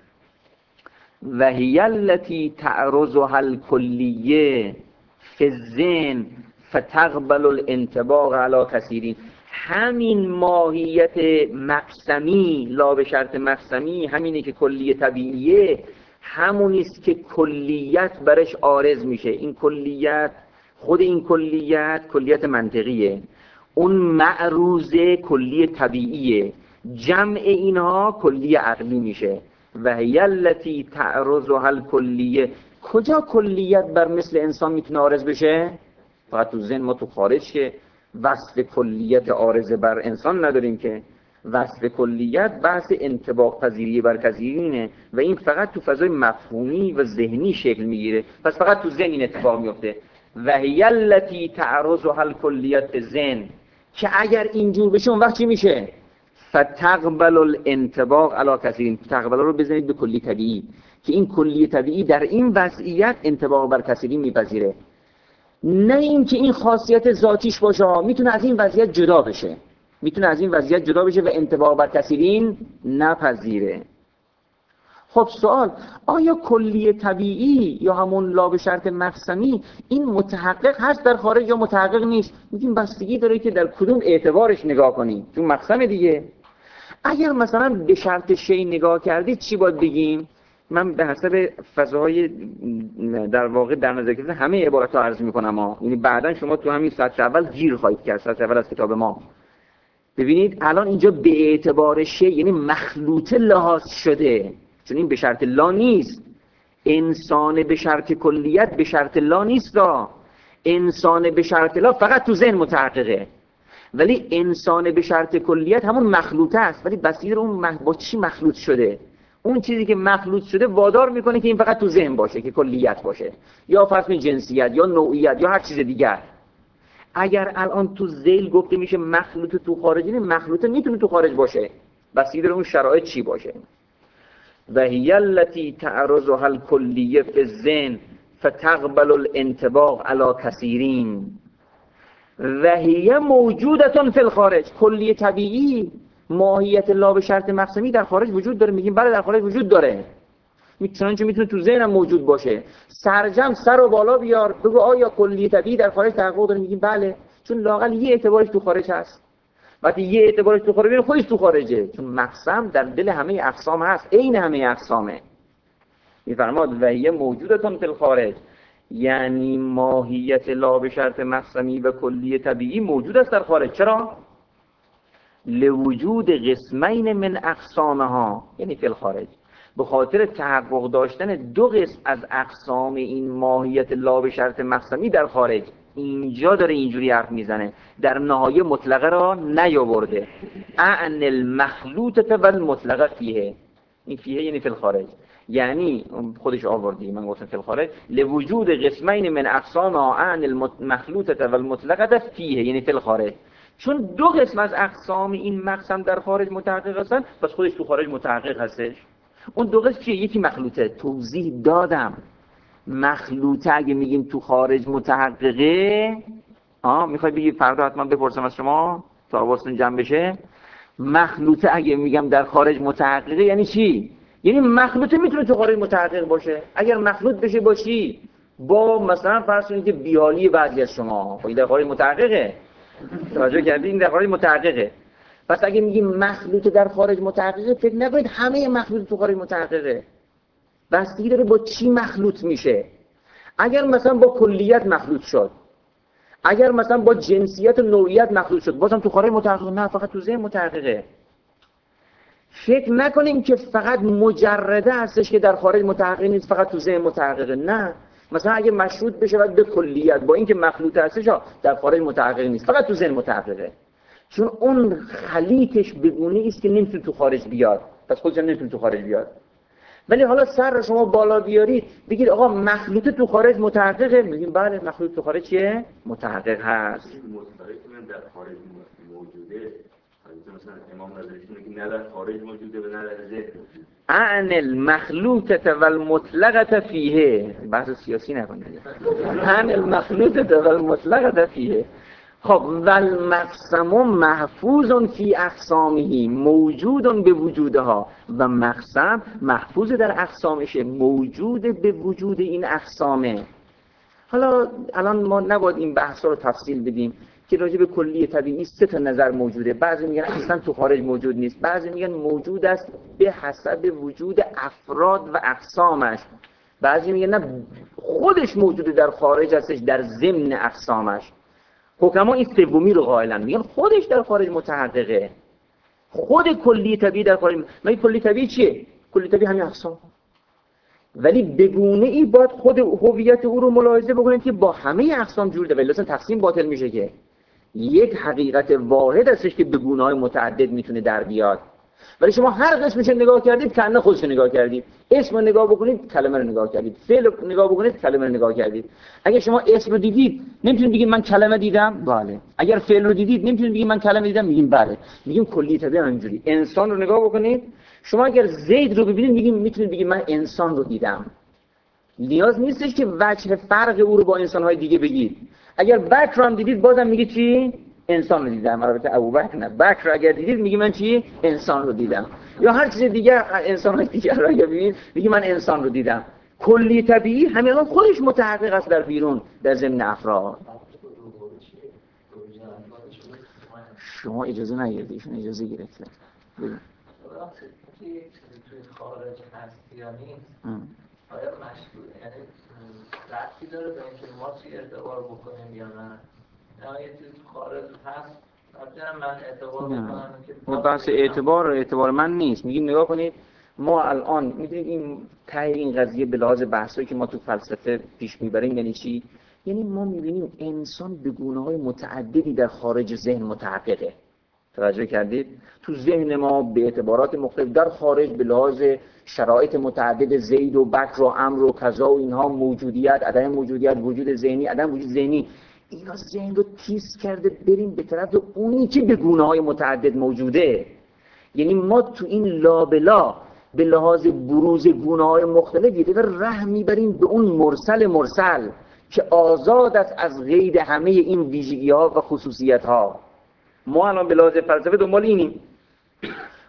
و هی التی تعرضها الکلیه فی الذهن فتقبل الانطباق علی کثیرین. همین ماهیت مقسمی، لا به شرط مقسمی، همینه که کلیه طبیعیه، همونیست که کلیت برش عارض میشه. این کلیت، خود این کلیت کلیت منطقیه، اون معروض کلی طبیعیه، جمع اینها کلی عقلی میشه. و هی التی تعرضها الکلیه. کجا کلیت بر مثل انسان میتونه عارض بشه؟ فقط تو ذهن. ما تو خارج که وصف کلیت عارض بر انسان نداریم، که وصف کلیت بحث انطباق پذیری بر کثیرینه و این فقط تو فضای مفهومی و ذهنی شکل میگیره. پس فقط تو ذهن این اتفاق میفته. و هی التی تعرضها الکلیت فی الذهن، که اگر اینجور بشه اون وقت چی میشه؟ فتقبل الانطباق علی کثیرین. تقبل رو بزنید به کلی طبیعی، که این کلی طبیعی در این وضعیت انطباق بر کثیرین میپذیره. نه این که این خاصیت ذاتیش باشه، میتونه از این وضعیت جدا بشه، میتونه از این وضعیت جدا بشه و انطباق بر کثیرین نپذیره. خب سوال، آیا کلی طبیعی یا همون لا به شرط مقسمی این متحقق هست در خارج یا متحقق نیست؟ میگیم بستگی داره که در کدوم اعتبارش نگاه کنیم، چون مقسم دیگه. اگر مثلا به شرط شی نگاه کردید چی باید بگیم؟ من به حسب فضاهای در واقع در نظر گرفته همه عبارات رو عرض میکنم ها. یعنی بعدا شما تو همین سطر اول گیر خواهید کرد، سطر اول از کتاب ما. ببینید الان اینجا به اعتبار شی یعنی مخلوطه لحاظ شده، چون این به شرط لا نیست. انسان به شرط کلیت به شرط لا نیست. انسان به شرط لا فقط تو ذهن متحققه، ولی انسان به شرط کلیت همون مخلوطه است، ولی بسیار اون مخ... با چی مخلوط شده؟ اون چیزی که مخلوط شده وادار میکنه که این فقط تو ذهن باشه، که کلیت باشه، یا فرض کنید جنسیت یا نوعیت یا هر چیز دیگر. اگر الان تو ذیل گفته میشه مخلوط تو خارج، این مخلوطه میتونه تو خارج باشه، بسیار اون شرایط چی باشه. و هی التی تعرضها الکلیه فی الذهن فتقبل الانطباق علی کثیرین و هی موجودتون فی الخارج. کلی طبیعی ماهیت لا به شرط مقسمی در خارج وجود داره. میگیم بله در خارج وجود داره، چنانچه میتونه تو ذهنم موجود باشه. سرجم سر و بالا بیار بگو آیا کلیه طبیعی در خارج تحقق داره؟ میگیم بله، چون لااقل یه اعتبارش تو خارج هست. وقتی یه اعتبارش تو خارج خودش تو خارجه، چون مقسم در دل همه اقسام هست، عین همه اقسامه. میفرماد و هی موجودتون فی الخارج، یعنی ماهیت لا به شرط مقسمی و کلی طبیعی موجود است در خارج. چرا؟ لوجود قسمین من اقسامها، یعنی فی الخارج، به خاطر تحقق داشتن دو قسم از اقسام این ماهیت لا به شرط مقسمی در خارج. اینجا داره اینجوری حرف میزنه، در نهایه مطلقه را نیاورده. اعن المخلوطه و المطلقه فیه، این فیه یعنی فی الخارج، یعنی خودش آوردی، من گفتم فی الخارج لوجود قسمین من اقسام اعن المخلوطه و المطلقه فیه، یعنی فی الخارج. چون دو قسم از اقسام این مقسم در خارج متحقق هستن، پس خودش تو خارج متحقق هستش. اون دو قسم چیه؟ یکی مخلوطه، توضیح دادم. مخلوطه اگه میگیم تو خارج متحققه، آه میخوای بگی فردا حتما بپرسم از شما تا حواستون جمع بشه. مخلوطه اگه میگم در خارج متحققه یعنی چی؟ یعنی مخلوطه میتونه تو خارج متحقق باشه. اگر مخلوط بشه باشی با مثلا فرض کنید که بیالی بعضی از شما، خب این در خارج متحققه. توجه کردید؟ این در خارج متحققه. پس اگه میگیم مخلوط در خارج متحققه، فکر نکنید همه مخلوط تو خارج متحققه. بستگی داره با چی مخلوط میشه. اگر مثلا با کلیت مخلوط شد، اگر مثلا با جنسیت و نوعیت مخلوط شد، بازم تو خارج متحققه؟ نه، فقط تو ذهن متحققه. فکر نکنیم که فقط مجرده هستش که در خارج متحقق نیست، فقط تو ذهن متحققه. نه، مثلا اگه مشروط بشه بعد به کلیت با اینکه مخلوط هستش در خارج متحقق نیست، فقط تو ذهن متحققه. چون اون خلیطش بگونه است که نمیتونه تو خارج بیاد، پس خودش هم نمیتونه تو خارج بیاد. ولی حالا سر رو شما بالا بیارید بگید آقا مخلوط تو خارج متحققه، میگیم بله مخلوط تو خارج چیه؟ متحقق هست. مطلقی که در خارج موجوده، مثلا امام نظریشون میگه نه در خارج موجوده و نه در ذهن. اعن المخلوطه و المطلقه فیه، بحث سیاسی نکنید. اعن المخلوطه و المطلقه فیه. خب والمقسم محفوظ فی اقسامه موجود به وجودها، و مقسم محفوظ در اقسامشه، موجود به وجود این اقسامه. حالا الان ما نباید این بحثا رو تفصیل بدیم که راجع به کلی طبیعی سه تا نظر موجوده. بعضی میگن اصلا تو خارج موجود نیست، بعضی میگن موجود است به حسب وجود افراد و اقسامش، بعضی میگن نه خودش موجوده در خارج هستش در ضمن اقسامش. حکما این سومی رو قائلن، میگن خودش در خارج متحققه، خود کلی طبیعی در خارج. مگه کلی طبیعی چیه؟ کلی طبیعی همین اقسام، ولی بگونه ای باید خود هویت او رو ملاحظه بکنید که با همه اقسام جوره، ولی اصلا تقسیم باطل میشه که یک حقیقت واحد هستش که بگونه‌های متعدد میتونه در بیاد. ولی شما هر قسمش نگاه کردید کانه خودش نگاه کردید، اسم رو نگاه بکنید کلمه رو نگاه کردید، فعل رو نگاه بکنید کلمه رو نگاه کردید. اگه شما اسم رو دیدید نمیتونید بگید من کلمه دیدم، بله. اگر فعل رو دیدید نمیتونید بگید من کلمه دیدم، میگیم بله. میگیم کلی طبیعی اینجوری. انسان رو نگاه بکنید، شما اگر زید رو ببینید میگیم میتونید بگید من انسان رو دیدم. نیاز نیستش که وجه فرق او رو با انسان‌های دیگه بگید. اگر بکر رو هم دیدید بازم میگید چی؟ انسان رو دیدم. البته ابوبکر نه، بکر اگر دیدید میگی من چی؟ انسان رو دیدم. یا هر چیز دیگه انسان‌های دیگه رو اگر ببینید میگی من انسان رو دیدم. کلی طبیعی همین خودش متحقق است در بیرون در ضمن افراد. شما اجازه نگیرید، ایشون اجازه گرفتن. ببین توی خارج هست یا نیست، آیا مشروع یعنی ربطی داره به اینکه ما چی اعتبار بکنیم یا نه؟ یا یه چیز خارج هست مثلا من اعتبار بکنم که بحث اعتبار اعتبار من نیست. میگیم نگاه کنید ما الان میدونید این ته این قضیه به لحاظ بحثایی که ما تو فلسفه پیش میبریم یعنی چی؟ یعنی ما میبینیم انسان به گونه‌های متعددی در خارج ذهن متحققه. توجه کردید؟ تو ذهن ما به اعتبارات مختلف در خارج به لحاظ شرایط متعدد زید و بکر و عمرو و کذا و اینها موجودیت، عدم موجودیت، وجود ذهنی، عدم وجود ذهنی، اینا ذهن رو تیز کرده بریم به طرف اونی که به گونه‌های متعدد موجوده. یعنی ما تو این لابلا به لحاظ بروز گونه‌های مختلف یه دفعه ره میبریم به اون مرسل مرسل که آزاد است از قید همه این ویژگی‌ها و خصوصیت‌ها. ما الان به لحاظ فلسفه دنبال اینیم.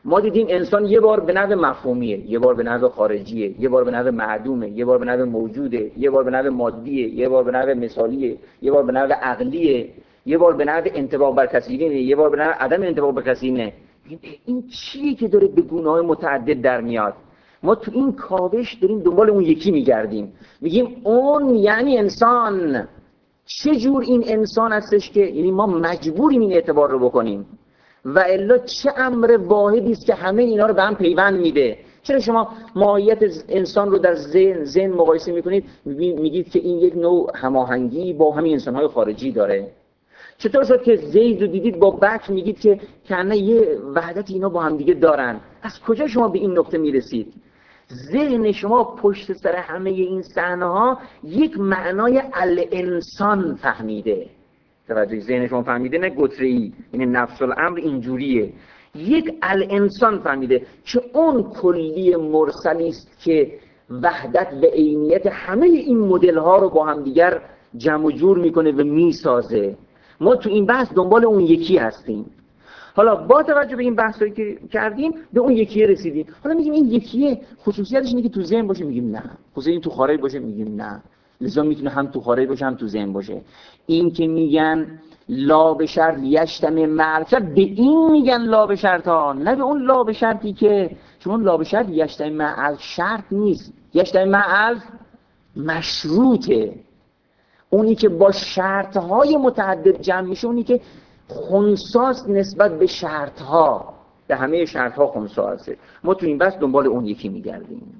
ما دیدیم انسان یه بار به نحو مفهومیه، یه بار به نحو خارجیه، یه بار به نحو معدومه، یه بار به نحو موجوده، یه بار به نحو مادیه، یه بار به نحو مثالیه، یه بار به نحو عقلیه، یه بار به نحو انطباق بر کثیرینه، یه بار به نحو عدم انطباق بر کثیرینه. این چیه که داره به گونه‌های متعدد در میاد؟ ما تو این کاوش داریم دنبال اون یکی میگردیم، میگیم اون یعنی انسان. چه جور این انسان هستش که یعنی ما مجبوریم این اعتبار رو بکنیم و الا چه امر واحدی است که همه اینا رو به هم پیوند میده؟ چرا شما ماهیت انسان رو در ذهن ذهن مقایسه میکنید میگید که این یک نوع هماهنگی با همین انسان‌های خارجی داره؟ چطور شد که زید رو دیدید با بکر میگید که کنه یه وحدت اینا با هم دیگه دارن؟ از کجا شما به این نقطه میرسید؟ ذهن شما پشت سر همه این صحنه ها یک معنای الانسان فهمیده. توجه، ذهن شما فهمیده، نه گتره‌ای، یعنی نفس الامر اینجوریه. یک الانسان فهمیده که اون کلی مرسلی است که وحدت و عینیت همه این مدل ها رو با هم دیگر جمع و جور میکنه و میسازه. ما تو این بحث دنبال اون یکی هستیم. حالا با توجه به این بحثایی که کردیم به اون یکیه رسیدیم. حالا میگیم این یکیه خصوصیتش اینه که تو ذهن باشه، میگیم نه. خصوصیت تو خارج باشه، میگیم نه. لذا میتونه هم تو خارج باشه هم تو ذهن باشه. این که میگن لا به شرط یشتم معرفت، به این میگن لا به شرط ها، نه به اون لا به شرطی که چون لا به شرط یشتم معرفت شرط نیست. یشتم معرفت مشروطه. اونی که با شرط های متعدد جمع میشه، اونی که خنثاست نسبت به شرط ها، به همه شرط ها خنثا هسته. ما تو این بحث دنبال اون یکی میگردیم.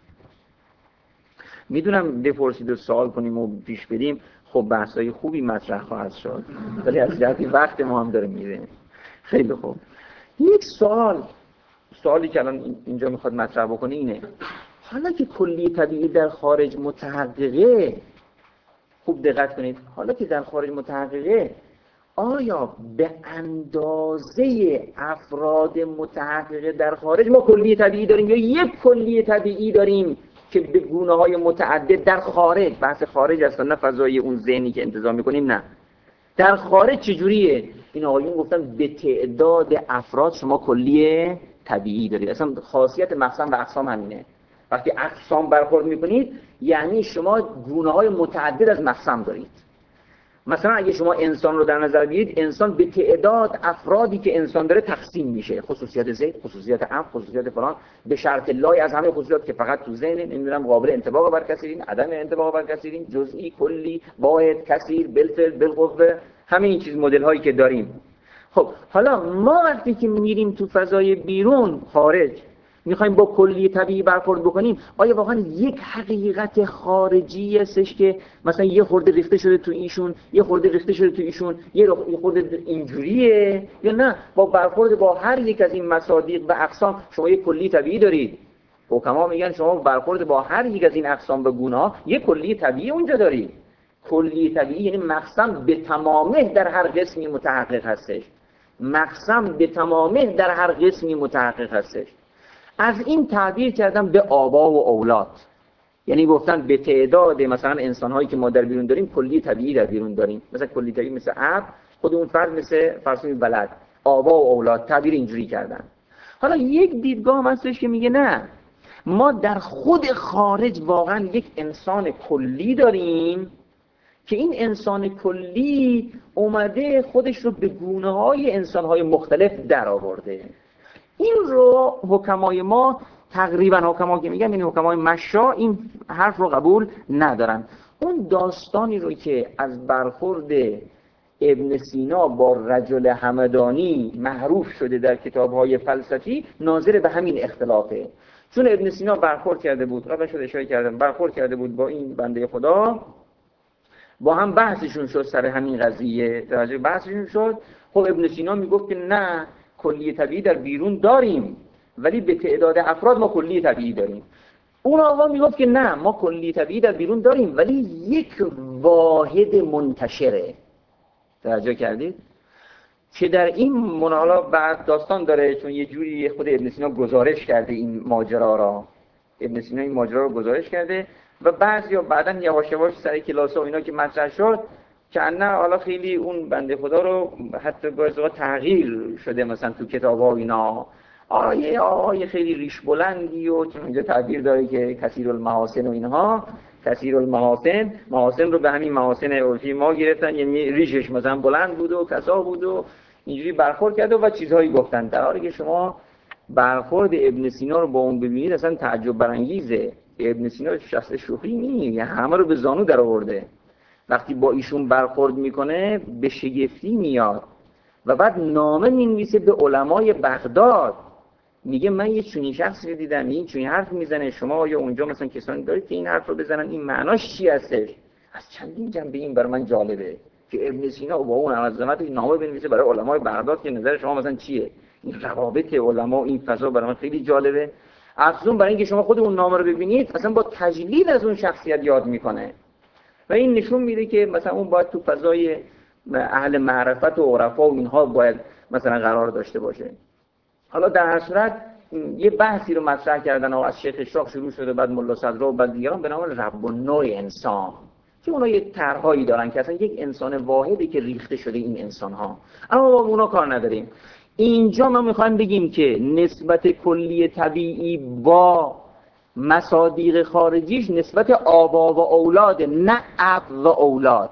میدونم بپرسید و سوال کنیم و پیش بریم، خب بحثای خوبی مطرح خواهد شد، ولی از جهتی وقت ما هم داره میره. خیلی خوب. یک سوال سوالی که الان اینجا میخواد مطرح بکنه اینه: حالا که کلی طبیعی در خارج متحققه، خوب دقت کنید، حالا که در خارج متحققه، آیا به اندازه افراد متحققه در خارج ما کلی طبیعی داریم یا یک کلی طبیعی داریم که به گونه‌های متعدد در خارج، بحث خارج اصلا نه فضای اون ذهنی که انتظار می‌کنیم، نه در خارج چجوریه؟ این آقایون گفتن به تعداد افراد شما کلی طبیعی دارید. اصلا خاصیت مقسم و اقسام همینه. وقتی اقسام برخورد می‌کنید یعنی شما گونه‌های متعدد از مقسم دارید. مثلا اگه شما انسان رو در نظر بگیرید، انسان به تعداد افرادی که انسان داره تقسیم میشه. خصوصیت زید، خصوصیت ام، خصوصیت فلان، به شرط لای از همه خصوصیات که فقط تو ذهن، نمیدونم قابل انطباق بر کثیرین، عدم انطباق بر کثیرین، جزئی، کلی، واحد، کثیر، بالفعل، بالقوه، همه این چیز مدل هایی که داریم. خب حالا ما وقتی که میریم تو فضای بیرون خارج میخوایم با کلی طبیعی برخورد بکنیم، آیا واقعا یک حقیقت خارجی هستش که مثلا یه خورده ریخته شده تو ایشون، یه خورده ریخته شده تو ایشون، یه خورده اینجوریه، یا نه با برخورد با هر یک از این مصادیق و اقسام شما یک کلی طبیعی دارید؟ حکما میگن شما برخورد با هر یک از این اقسام و گونه‌ها یک کلی طبیعی اونجا دارید. کلی طبیعی یعنی مقسم به تمامه در هر قسمی متحقق هستش. مقسم به تمامه در هر قسمی متحقق هستش. از این تعبیر کردم به آبا و اولاد، یعنی گفتن به تعداد مثلا انسان‌هایی که ما در بیرون داریم کلی طبیعی در بیرون داریم. مثلا کلی طبیعی مثل اب، خود اون فرد مثل فرسوی بلد، آبا و اولاد تعبیر اینجوری کردن. حالا یک دیدگاه هم هستش که میگه نه، ما در خود خارج واقعا یک انسان کلی داریم که این انسان کلی اومده خودش رو به گونه‌های انسان‌های مختلف در آورده. این رو حکمای ما تقریبا، حکما که میگن یعنی حکمای مشا، این حرف رو قبول ندارن. اون داستانی رو که از برخورد ابن سینا با رجل همدانی معروف شده در کتاب‌های فلسفی ناظر به همین اختلافه. چون ابن سینا برخورد کرده بود، قبلا شده اشاره کردم، برخورد کرده بود با این بنده خدا، با هم بحثشون شد سر همین قضیه، توجه بحثشون شد. خب ابن سینا میگفت که نه، کلی طبیعی در بیرون داریم ولی به تعداد افراد ما کلی طبیعی داریم. اون آقا میگفت که نه، ما کلی طبیعی در بیرون داریم ولی یک واحد منتشره. توجه کردید؟ که در این منالا بعد داستان داره، چون یه جوری خود ابن سینا گزارش کرده این ماجرا را. ابن سینا این ماجرا رو گزارش کرده و بعضیا بعدن یواش یواش سر کلاس و اینا که مطرح شد که نه حالا خیلی اون بنده خدا رو حتی باعث تغییر شده مثلا تو کتاب‌ها و اینا، آیه آقای خیلی ریش بلندی و چون اینجا تعبیر داره که کثیر المحاسن و اینها، کثیر المحاسن، محاسن رو به همین محاسن عرفی ما گرفتن، یعنی ریشش مثلا بلند بود و کسا بود و اینجوری برخورد کرد و چیزهایی گفتن، در حالی که شما برخورد ابن سینا رو با اون ببینید اصلا تعجب برانگیزه. ابن سینا شخص شوخی نیست، همه رو به زانو در آورده. وقتی با ایشون برخورد میکنه به شگفتی میاد و بعد نامه مینویسه به علمای بغداد، میگه من یه چنین شخصی رو دیدم این چنین حرف میزنه، شما یا اونجا مثلا کسانی دارید که این حرف رو بزنن، این معناش چی هستش؟ از چندین جنبه این برای من جالبه که ابن سینا با اون عظمتش نامه بنویسه برای علمای بغداد که نظر شما مثلا چیه. این روابط علما، این فضا برای من خیلی جالبه. افزون برای اینکه شما خود اون نامه رو ببینید اصلا با تجلیل از اون شخصیت یاد میکنه و این نشون میده که مثلا اون باید تو فضای اهل معرفت و عرفا و اینها باید مثلا قرار داشته باشه. حالا در هر صورت یه بحثی رو مطرح کردن و از شیخ اشراق شروع شده، بعد ملا صدرا و بعد دیگران، به نام رب و نوع انسان، که اونا یه طرحهایی دارن که اصلا یک انسان واحدی که ریخته شده این انسان‌ها، اما با اونا کار نداریم. اینجا ما میخوایم بگیم که نسبت کلی طبیعی با مصادیق خارجیش نسبت آبا و اولاد، نه اب و اولاد.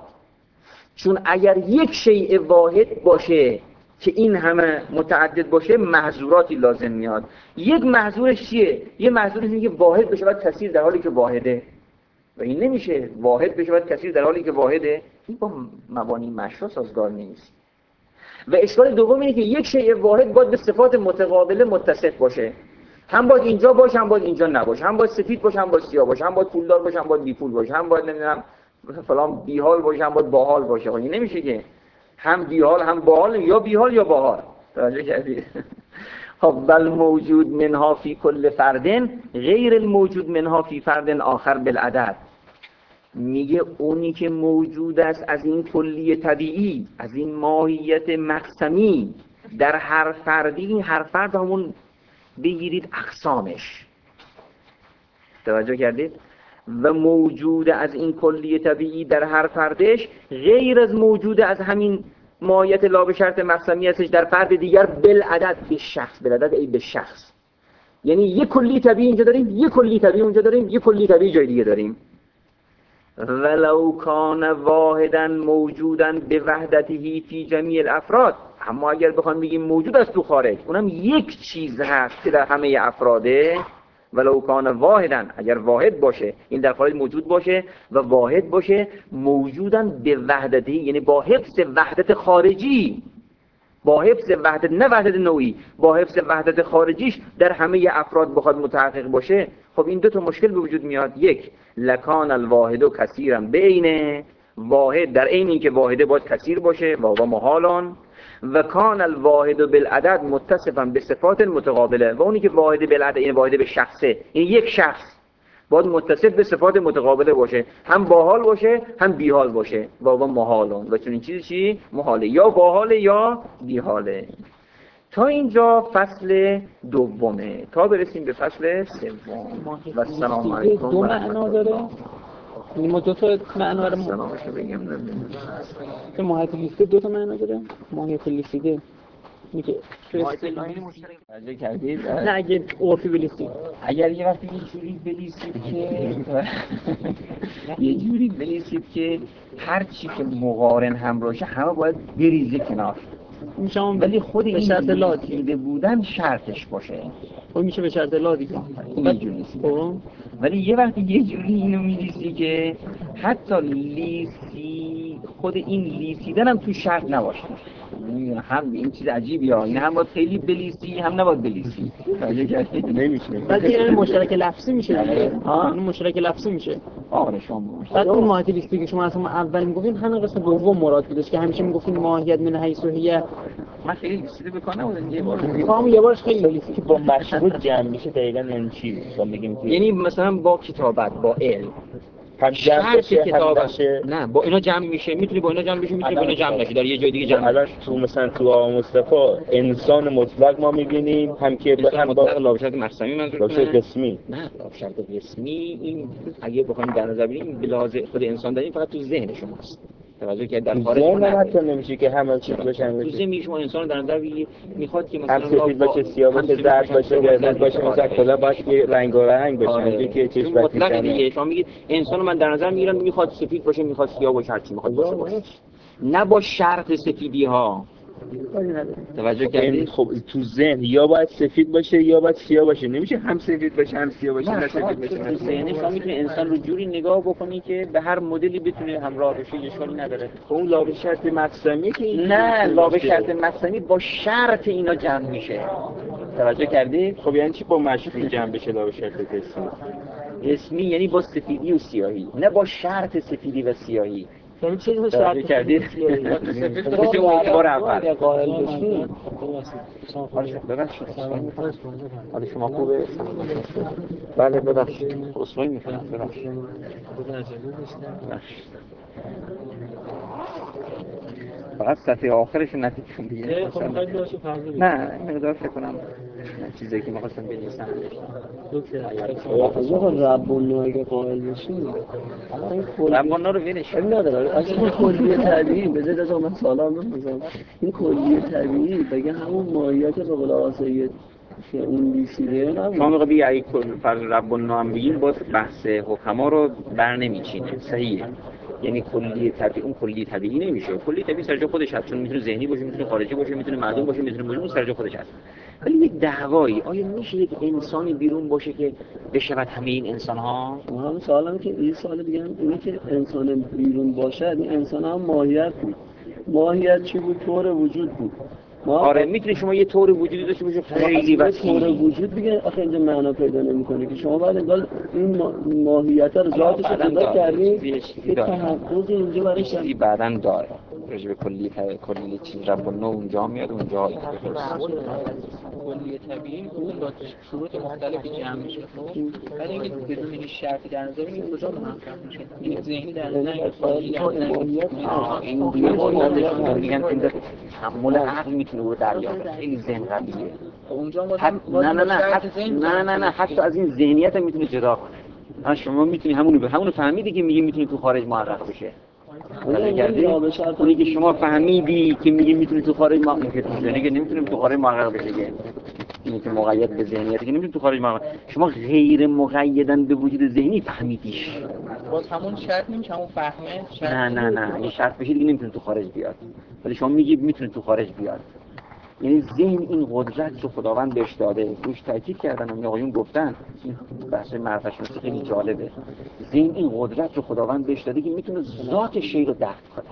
چون اگر یک شیء واحد باشه که این همه متعدد باشه محظوراتی لازم میاد. یک محظورش چیه؟ یه محظورش اینه که واحد بشه باید کثیر در حالی که واحده، و این نمیشه. واحد بشه باید کثیر در حالی که واحده، این با مبانی مشروع سازگار نیست. و اشکال دوم اینه که یک شیء واحد باید به صفات متقابله متصف باشه، هم باید اینجا باشه هم باید اینجا نباشه، هم باید سفید باشه هم باید سیاه باشه، هم باید پولدار باشه هم باید بی پول باشه، هم باید نمیدونم فلان بیحال باشه هم باید باحال باشه. این نمیشه که هم بیحال هم باحال، یا بیحال یا باحال. توجه کردید؟ خب بل موجود منها فی کل فردن غیر الموجود منها فی فردن آخر بالعدد. میگه اونی که موجود است از این کلی طبیعی، از این ماهیت مقسمی در هر فردی، هر فرد همون بگیرید اقسامش، توجه کردید؟ و موجود از این کلی طبیعی در هر فردش غیر از موجود از همین ماهیت لا به شرط مقسمی هستش در فرد دیگر بالعدد، به شخص، بالعدد ای به شخص. یعنی یک کلی طبیعی اینجا داریم، یک کلی طبیعی اونجا داریم، یک کلی طبیعی جای دیگه داریم. ولو کان واحدا موجودا به وحدته فی جمیع الافراد، اما اگر بخوام بگیم موجود است تو خارج، اونم یک چیز هست که در همه افراده. ولو کان واحدا، اگر واحد باشه، این در خارج موجود باشه و واحد باشه، موجودا به وحدته، یعنی با حفظ وحدت خارجی، با حفظ وحدت، نه وحدت نوعی، با حفظ وحدت خارجیش در همه افراد بخواد متحقق باشه. خب این دو تا مشکل به وجود میاد. یک، لکان الواحد و کثیرا بین، واحد در عین اینکه واحده باید کثیر باشه و و محالان، و کان الواحد بالعدد متصفا به صفات متقابله، و اونی که واحد بالعدد یعنی واحد به شخصه، این یک شخص باید متصف به صفات متقابله باشه، هم باحال باشه هم بیحال باشه، و و محالان، و چون این چیزی چی؟ محاله، یا باحاله یا بیحاله. تا اینجا فصل دومه، تا برسیم به فصل سوم. و السلام علیکم. دو معنا داره، ما دو تا معنا رو سلامش بگم. که ماهیت لیسیده دو تا معنا داره. ماهیت لیسیده میگه توجه کردید؟ نه اگه عرفی بلیسید، اگر یه وقتی یه جوری بلیسید که یه جوری بلیسید که هر چی که مقارن همراهشه همه باید بریزه کنار، میشم ولی خود به شرط این لا دیده بودن شرطش باشه. خب میشه به شرط لا دیگه. یه جوری خب ولی یه وقتی یه جوری اینو میلیسی که حتی لیسی، خود این لیسیدن هم تو شرط نباشه. هم این چیز عجیبی ها، این هم باید خیلی بلیسی هم نباید بلیسی. نمیشه. بعد این مشترک لفظی میشه دیگه. ها این مشترک لفظی میشه. آره شما. بعد اون ماهیت لیستی که شما اصلا اول میگفتین همین قسمت دوم مراد بودش که همیشه میگفتین ماهیت من حیث هي. من خیلی لیسیده بکنم و یه بار کام یه بارش خیلی لیستی که با مشهود جمع میشه دقیقاً این چی با میگیم که یعنی مثلا با کتابت، با علم، هم جمع بشه کتابت، نه با اینا جمع میشه، میتونی با اینا جمع بشه، میتونی با اینا جمع نشه، در یه جای دیگه جمع. الان تو مثلا تو آقا مصطفی انسان مطلق ما میبینیم، هم که هم مطلق لا به شرط مقسمی منظور لا به شرط قسمی، نه لا به شرط قسمی. این اگه بخوایم در نظر بگیریم به لحاظ خود انسان داریم فقط تو ذهن شماست. توجه که در خارج هم حتی نمیشه که همه چیز باشن. تو ذهن شما انسان در نظر بگیرید میخواد که مثلا سفید باشه، سیاه باشه، زرد باشه، قرمز باشه، مثلا کلا باشه که رنگ و رنگ باشه، میگه که چشم مطلق دیگه. شما میگید انسان من در نظر میگیرم میخواد سفید باشه، میخواد سیاه باشه، هر چی میخواد باشه باشه. نه با شرط سفیدی ها. توجه کردید؟ خب تو ذهن یا باید سفید باشه یا باید سیاه باشه، نمیشه هم سفید باشه هم سیاه باشه. نه سفید باشه. تو ذهن شما میتونی انسان رو جوری نگاه بکنی که به هر مدلی بتونه همراه بشه، اشکالی نداره. خب اون لابه شرط مقسمی که نه لابه شرط مقسمی با شرط اینا جمع میشه. توجه کردید؟ خب یعنی چی با مشروط جمع بشه لابه شرط اسمی؟ اسمی یعنی با سفیدی و سیاهی، نه با شرط سفیدی و سیاهی. یعنی چیزی رو شرط کردید؟ سفید بار اول قائل بشین. ببخشید. حالا شما خوبه؟ بله ببخشید. اصلاحی میکنم. ببخشید. فقط سطح آخرش نتیجه دیگه. نه مقدار فکر کنم چیزی که می‌خواستم بنویسم. آقا رب النوع اگه قائل بشین. رب النوع رو ولش نداره. اصلا کلیه طبیعی بذارید از من سلام بزنم. این کلیه طبیعی بگه همون ماهیت به قول آسایید که اون بیسیده نه. شما میگه بیا یک فرض رب النوع هم بگیم باز بحث حکما رو بر نمیچینه. صحیحه. یعنی کلی طبیعی اون کلی طبیعی نمیشه. کلی طبیعی سر جای خودش هست، چون میتونه ذهنی باشه، میتونه خارجی باشه، میتونه معدوم باشه، میتونه موجود سر جای خودش هست. ولی یک دعوایی آیا میشه یک انسانی بیرون باشه که بشود همه این انسان ها؟ هم سوالم که این سوال دیگه هم اینه که انسان بیرون باشه، این انسان هم ماهیت بود. ماهیت چی بود؟ طور وجود بود. آره میتونه شما یه طور وجودی داشته باشه خیلی وسیع. طور وجود دیگه آخه اینجا معنا پیدا نمیکنه که شما بعد انگار این ماهیت رو ذاتش رو جدا کردید که تحقق اینجا برای چیزی بعداً داره. راجع به کلی کلی چیز رب النوع اونجا میاد اونجا کلی طبیعی اون با شروط مختلفی جمع میشه. ولی اینکه بدون این شرطی در نظر این کجا محقق میشه؟ این ذهنی در نظر این دیگه میگن این تحمل عقل میتونه رو دریافت. خیلی ذهن قویه. اونجا ما نه نه نه نه نه نه حتی از این ذهنیت هم میتونه جدا کنه. شما میتونی همونو به همونو فهمیدی که میگی میتونی تو خارج محقق بشه. اونی که شما فهمیدی که میگی میتونی تو خارج محقق بشه، یعنی که نمیتونیم تو خارج محقق بشه که اینی که مقید به ذهنیتی که نمیتونی تو خارج محقق. شما غیر مقیدن به وجود ذهنی فهمیدیش. باز همون شرط نمیشه، همون فهمه. نه نه نه این شرط بشه دیگه نمیتونه تو خارج بیاد. ولی شما میگی میتونه تو خارج بیاد. یعنی ذهن این قدرت رو خداوند بهش داده. روش تاکید کردن اون آقایون گفتن این بحث معرفت شناسی خیلی جالبه. ذهن این قدرت رو خداوند بهش داده که میتونه ذات شی رو دفع کنه.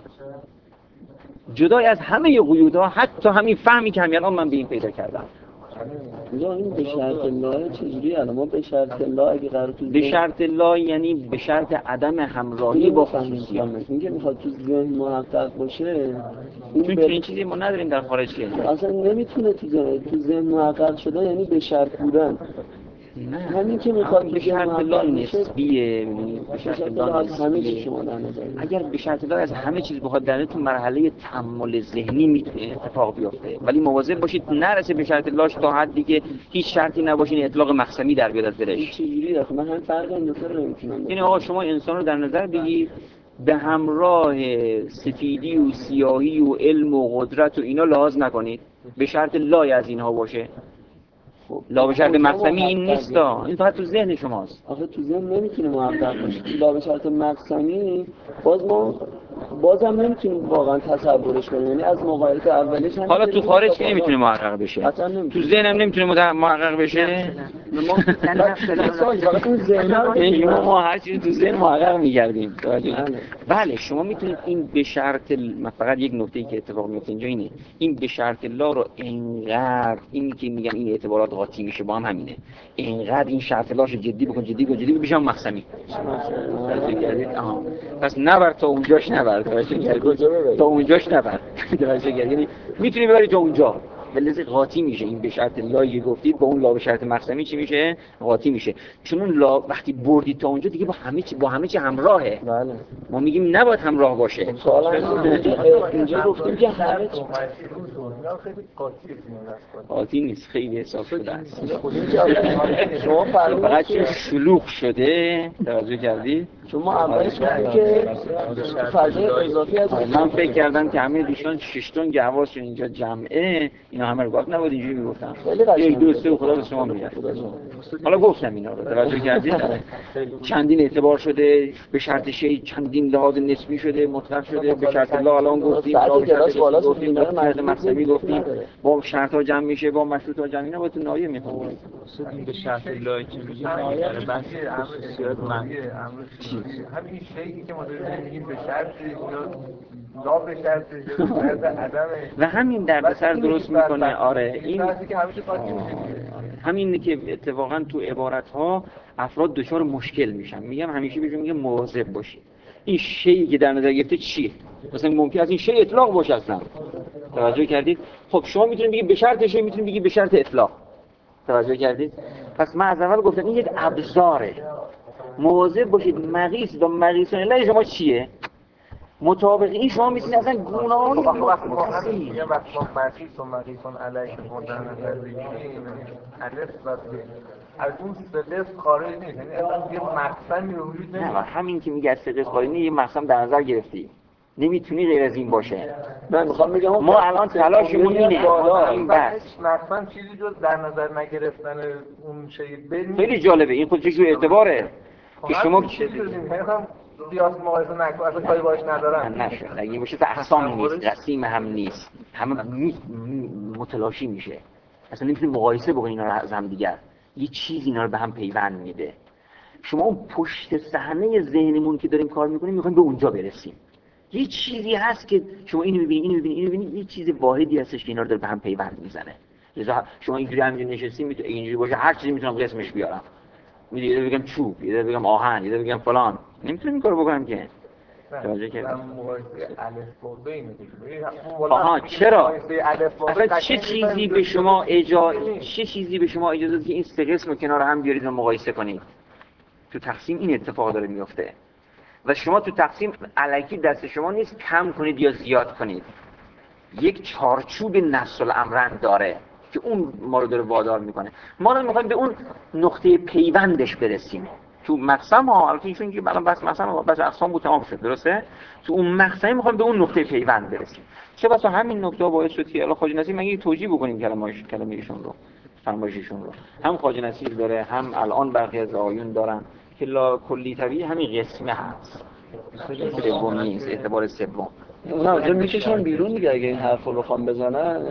جدای از همه قیودها، حتی همین فهمی که همین الان من به این پیدا کردم. یا این به شرط الله چجوری الان ما به شرط الله اگه قرار تو به شرط الله یعنی به شرط عدم همراهی با خصوصیات. اینکه میخواد تو ذهن محقق باشه، این چون این چیزی ما نداریم در خارج که اصلا نمیتونه تو ذهن تو ذهن محقق شده یعنی به شرط بودن. نه همین که میخواد به شرط الله نسبیه. به شرط الله از همه چیز شما در نظر اگر به شرط الله از همه چیز بخواد در تو مرحله تأمل ذهنی میتونه اتفاق بیفته، ولی مواظب باشید نرسه به شرط الله تا حدی که هیچ شرطی نباشه این اطلاق مقسمی در بیاد از دلش. چجوری آخه من هم فرق این دو تا رو نمیتونم. یعنی آقا شما انسان رو در نظر بگیر به همراه سفیدی و سیاهی و علم و قدرت و اینا لحاظ نکنید، به شرط الله از اینها باشه. لا به شرط مقسمی این نیست، این فقط تو ذهن شماست. آخه تو ذهن نمیتونه محقق باشه. لا به شرط مقسمی باز ما بازم نمیتونیم واقعا تصورش کنیم، یعنی از موقعیت اولیش هم حالا تو خارج که نمیتونه محقق بشه، تو ذهن هم نمیتونه محقق بشه. ما فقط اون ذهن ما هر چیزی تو ذهن محقق می‌گردیم. بله شما میتونید این به شرط، فقط یک نکته‌ای که اتفاق میفته اینجا اینه، این به شرط الله رو اینقدر اینی که میگن این اعتبارات قاطی میشه با هم همینه، اینقدر این شرط الله رو جدی بکن جدی بکن جدی بشم مقسمی. پس نبر تا اونجاش نبر، تا اونجاش نبر. یعنی میتونی ببری تا اونجا ولی قاطی میشه. این به شرط الله گفتید با اون لا به شرط مقسمی چی میشه؟ قاطی میشه. چون اون لا وقتی بردید تا اونجا دیگه با همه چی با همه چی همراهه. بله ما میگیم نباید همراه باشه. سوال اینجا اینجا گفتیم که همه چی اینا خیلی قاطیه این دست. قاطی نیست، خیلی حساب شده است. شما فقط چه شلوغ شده توجه کردید؟ شما اولش گفتید که فضای اضافی از من فکر کردم که همه دوستان شش تا گواهشون اینجا جمعه، اینا همه رو گفت نبود اینجوری میگفتن. یک دو سه خدا به شما میگه. حالا گفتم اینا رو توجه کردید؟ چندین اعتبار شده، به شرط شی چندین لحاظ نسبی شده، مطلق شده، به شرط لا الان گفتیم، به کلاس بالا گفتیم، به شرط مقصدی گفتیم، با شرط ها جمع میشه، با مشروط ها جمع اینا با تو نایه میخوام. این به شرط لایی که میگیم نایه بس خصوصیات من همین شیئی که ما داریم میگیم به شرط لا به شرط یا عدم و همین دردسر درست میکنه. آره این که همیشه قاطی میشه. همینه که اتفاقا تو عبارت ها افراد دچار مشکل میشن. میگم همیشه بهشون میگم مواظب باشید. این شیئی که در نظر گرفته چیه؟ مثلا ممکن است این شی اطلاق باشه اصلا. توجه کردید؟ خب شما میتونید بگید به شرط شی، میتونید بگید به شرط اطلاق. توجه کردید؟ پس من از اول گفتم این یک ابزاره. مواظب باشید مقیس و مقیس الا شما چیه؟ مطابق این شما میتونید اصلا گونه‌ها رو متصل میگم وقتی ما مقیس و مقیسون علیه بردن نظر بگیریم الف و از اون سقف خارج نیست، یعنی اصلا یه مقسمی رو وجود نه. نمیاد. همین که میگه از سقف خارج نیست، یه مقسم در نظر گرفتی، نمیتونی غیر از این باشه. من میخوام بگم ما الان تلاشمون اینه این بس مقسم چیزی جز در نظر نگرفتن اون شی بین. خیلی جالبه این خودش رو اعتباره که شما چیزی میگم قیاس مقایسه نکن اصلا کاری باش ندارم. نشه اگه باشه اقسام نیست، قسیم هم نیست، همه متلاشی میشه. اصلا نمیتونی مقایسه بکنی اینا رو از هم دیگر. یه چیز اینا رو به هم پیوند میده. شما اون پشت صحنه ذهنمون که داریم کار میکنیم میخوایم به اونجا برسیم. یه چیزی هست که شما اینو میبینید، اینو میبینید، اینو میبینید، یه چیز واحدی هستش که اینا رو داره به هم پیوند میزنه. لذا شما اینجوری همینجوری نشستی میتونید اینجوری باشه هر چیزی میتونم قسمش بیارم. میدونی یه بگم چوب، یه بگم آهن، یه بگم فلان. نمیتونم این کارو بکنم که. توجه کردم. الف با بین دیگه. آها چرا؟ اصلا چه چیزی به شما اجازه چه چیزی به شما اجازه داد که این سه قسم رو کنار هم بیارید و مقایسه کنید؟ تو تقسیم این اتفاق داره میفته. و شما تو تقسیم الکی دست شما نیست کم کنید یا زیاد کنید. یک چارچوب نفس الامرن داره که اون ما رو داره وادار میکنه. ما رو میخوایم به اون نقطه پیوندش برسیم. تو مقسم ها البته ایشون که الان بس مقسم ها بس اقسام بود تمام شد درسته؟ تو اون مقسم میخوایم به اون نقطه پیوند برسیم. چه بسا همین نکته باعث شد که الان خواجه نصیر مگه توجیه بکنیم کلمه‌اش کلمه ایشون رو فرمایششون رو. هم خواجه نصیر داره هم الان برخی از آیون دارن که لا کلی طبیعی همین قسمه هست. سومی نیست اعتبار سوم. اونا اونجا میکشن بیرون دیگه اگه این حرف رو بخوام بزنن.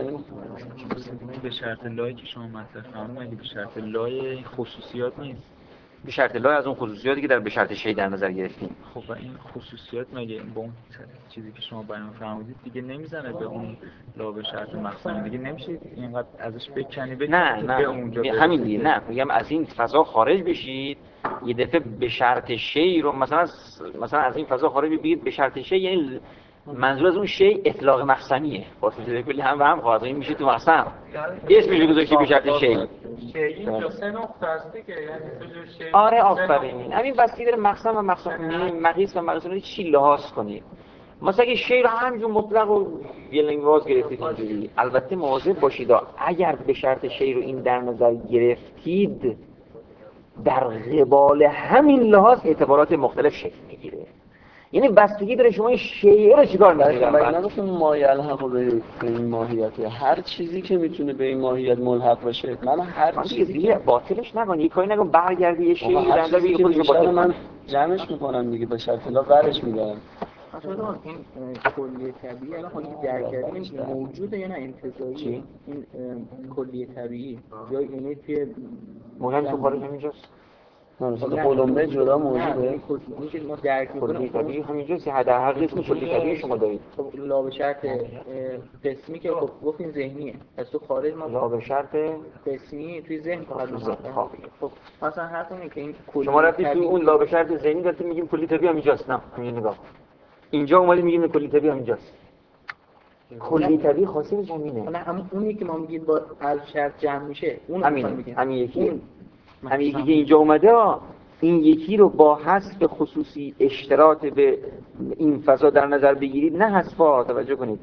به شرط لایی که شما مطرح فرمودید اگه به شرط لای خصوصیات نیست. به شرط لای از اون خصوصیاتی که در به شرط شی در نظر گرفتیم. خب و این خصوصیات مگه با اون چیزی که شما بیان فرمودید دیگه نمیزنه به اون لا به شرط مقسم دیگه نمیشه اینقدر ازش بکنی بکنی نه نه اونجا همین دیگه نه میگم از این فضا خارج بشید یه دفعه به شرط شی رو مثلا مثلا از این فضا خارج بگید به شرط شی یعنی منظور از اون شی اطلاق مقسمیه. واسه کلی هم و هم خواهد این میشه تو مقسم اسمش رو گذاشتی به شرط شی. اینجا سه نقطه هست که یعنی شی. آره آفرین. همین وسیله داره مقسم و مقسم مقیس و مقیس رو چی لحاظ کنید. مثلا اگه شی رو همینجور مطلق و یه لنگواز گرفتید اینجوری البته مواظب باشید اگر به شرط شی رو این در نظر گرفتید در قبال همین لحاظ اعتبارات مختلف شکل میگیره. یعنی بستگی داره شما این شیء رو چیکار می‌کنید. من نگفتم مایه الحق به این ماهیت، هر چیزی که میتونه به این ماهیت ملحق باشه. من هر چیزی دیگه باطلش نکن، یه کاری نکن برگردی یه شیء در نظر بگیر خودش رو باطل من جمعش میکنم دیگه به شرط لا برش میدارم. مثلا این کلیه طبیعی الان خودی درک کردیم موجوده یا نه انتزاعی؟ این کلیه طبیعی یا اینه که مهم تو خارج همینجاست. مثلا قلمبه جدا موجوده. این که ما درک می‌کنیم طبیعی همینجاست که در هر قسم کلیه طبیعی شما دارید. خب لا به شرط قسمی که خب گفتین ذهنیه. پس تو خارج ما لا به شرط قسمی توی ذهن فقط خب مثلا حرف اینه که این کلیه شما رفتید تو اون لا به شرط ذهنی دارید میگیم کلیه طبیعی همینجاست. نه همین نگاه اینجا اومدیم میگیم کلیه طبیعی همینجاست. کلیه طبیعی خاصیتش همینه. نه همون اونی که ما میگیم با هر شرط جمع میشه اون همین همین یکی همین یکی که اینجا اومده این یکی رو با حذف خصوصی اشتراط به این فضا در نظر بگیرید نه حذفا توجه کنید